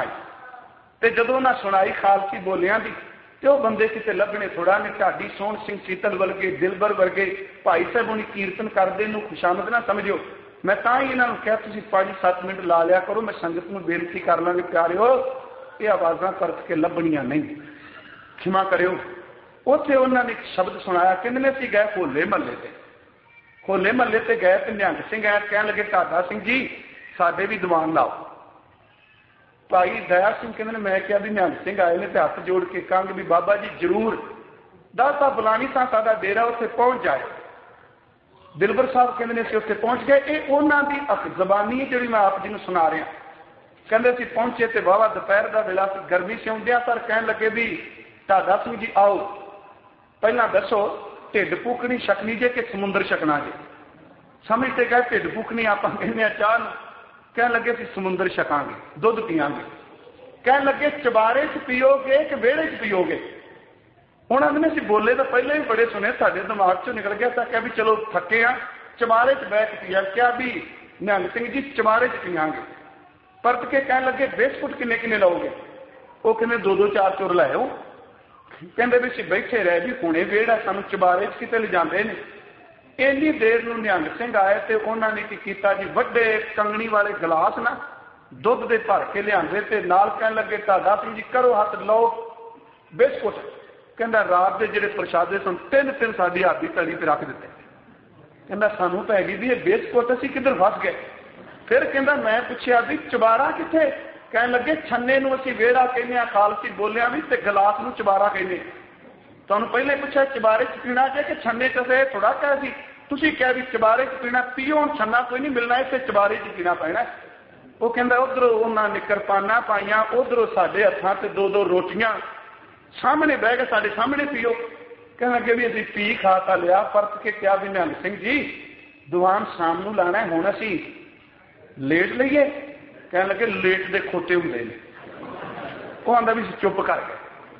तो जदों उन्हें सुनाई खालसी बोलियां दी, तो वह बंदे किते लभने थोड़ा ने। ढाडी सोहण सिंह सीतल वर्गे, दिलबर वर्गे भाई साहब उन्हें कीर्तन करते नूं खुशामद ना समझो। मैं तां ही इन्होंने कहा तुसीं 5-7 मिनट ला लिया करो, मैं संगत नूं बेनती कर लांगे प्यारिओ ये आवाज़ां परत के लभणियां नहीं, खिमा करियो। उत्थे उन्होंने एक शब्द सुनाया, कहंदे असीं गए होले महल्ले ते। होले महल्ले ते गए तो निहंग सिंह आया, कह लगे ढाडा सिंह जी साडे भी दीवान लाओ। भाई दया सिंह कहते मैं क्या भी निहंग सिंह आए ने, हथ जोड़ के कहांगे भी बाबा जी जरूर दस बुलानी साडा डेरा उत्थे पहुंच जाए। दिलबर साहब कहते हैं उत्थे पहुंच गए। ये उन्हों की जबानी जी मैं आप जी को सुना रहा। कहते असीं पहुंचे तो वाहवा दोपहर का वेला सी, गर्मी से आउंदिया पर कह लगे भी ढाडा सिंह जी आओ पहला दसो ढिड फूकनी छकनी जे कि समुंदर छकना जे। समझते गए ढिड फूकनी आप कहने चाह, कह लगे असीं समुंदर छकांगे, दुध पीआंगे। कह लगे चबारे च पीओगे कि वेड़े च पीओगे। हुण आंदे असीं बोले तो पहले ही बड़े सुने, साडे दिमाग चों निकल गया। तो क्या भी चलो थके हाँ चबारे च बैठ पिया। क्या भी निहंग सिंह जी चबारे च पीआंगे। परत के कह लगे बिस्कुट किन्ने किन्ने लाओगे। वो कहने 2-4 चुर लाओ। कहते भी असीं बैठे रह भी हुणे वेड़ा सानूं चबारे च किते ले जांदे ने। इन्नी देर नूं निहंग सिंह आए तो उन्होंने की कीता जी, वड्डे कंगनी वाले गिलास ना दुध दे भर के लियादे ते नाल कह लगे ढाडा सिंह जी करो हाथ लो बिस्कुट। कहता रात के जिहड़े प्रशादे सन 3 साडी हाथ की तली पर रख दिते। कहता सानू पै गई भी ये बिस्कुट असीं किधर फस गए। फिर कहता मैं पूछया भी चबारा किथे। कह लगे छन्ने नूं असीं वेड़ा कहने, खालसी बोलिया भी ते गिलास नूं चबारा कहने। तुहानूं पहले पूछा चबारे च पीना जे कि छन्ने च से थोड़ा कहा सी तुसीं क्या भी चबारे च पीना पीओ, छन्ना कोई नहीं मिलना, इसे चबारे च पीना पैना। वो कहता उधरों उन्हें निकरपाना पाइया, उधरों साडे हत्थां ते 2-2 रोटियां सामने बह के साडे सामने पीओ। कह लगे भी असीं पी खा ता लिया। परत के क्या भी निहंग सिंह जी दीवान शाम नूं लाना है, हुण असीं लेट लईए। कह लगे लेट दे खोते हुंदे ने। वो आंदा भी चुप कर गए।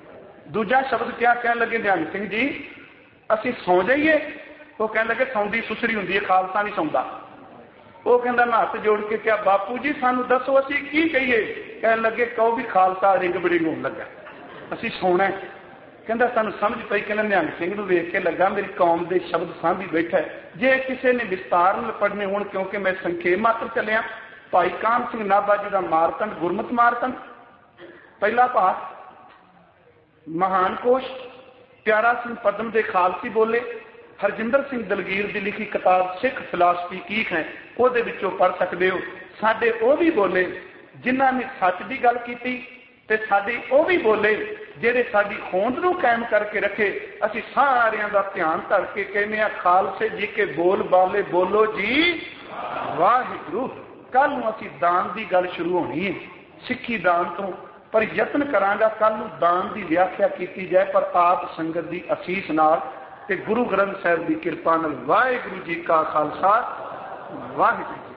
दूजा शब्द क्या कहने लगे निहंग सिंह जी, असी सौ जाइए? वो कहने लगे सौंदी सुसरी हुंदी है, खालसा नहीं सौंदा। वो कहता मैं हाथ जोड़ के क्या बापू जी सानू दसो असी की कहिए? कहने लगे कहो भी खालसा रिंग बड़ी होने लगा, असी सोना है। कहता सानू समझ पई। कहना निहंग सिंह नूं वेख के लगा मेरी कौम के शब्द सांभी बैठा है, जे किसी ने विस्तार में पढ़ने होण, क्योंकि मैं संखेप मात्र चलिया। भाई कान सिंह नाभा जी का मारतंड, गुरमत मारतंड पहला भाग, महान कोश, प्यारा सिंह पदम के खालसी बोले, हरजिंदर सिंह दलगीर की लिखी किताब सिख फिलासफी की है, वो पढ़ सकते हो। साडे वो भी बोले जिन्हों ने सच की गल की, ते साडी वो भी बोले जेडे साडी होंद नूं कायम करके रखे। असी सारियां दा ध्यान धर के कहने आ खालसे जी के बोल बाले बोलो जी वाहिगुरू। कल नूं असी दान की गल शुरू होनी है, सिक्खी दान तो, पर यत्न करांगा कल नूं दान की व्याख्या की जाए, पर आप संगत की असीस नाल ते गुरु ग्रंथ साहिब की कृपा नाल। वाहिगुरू जी का खालसा वाहिगुरू।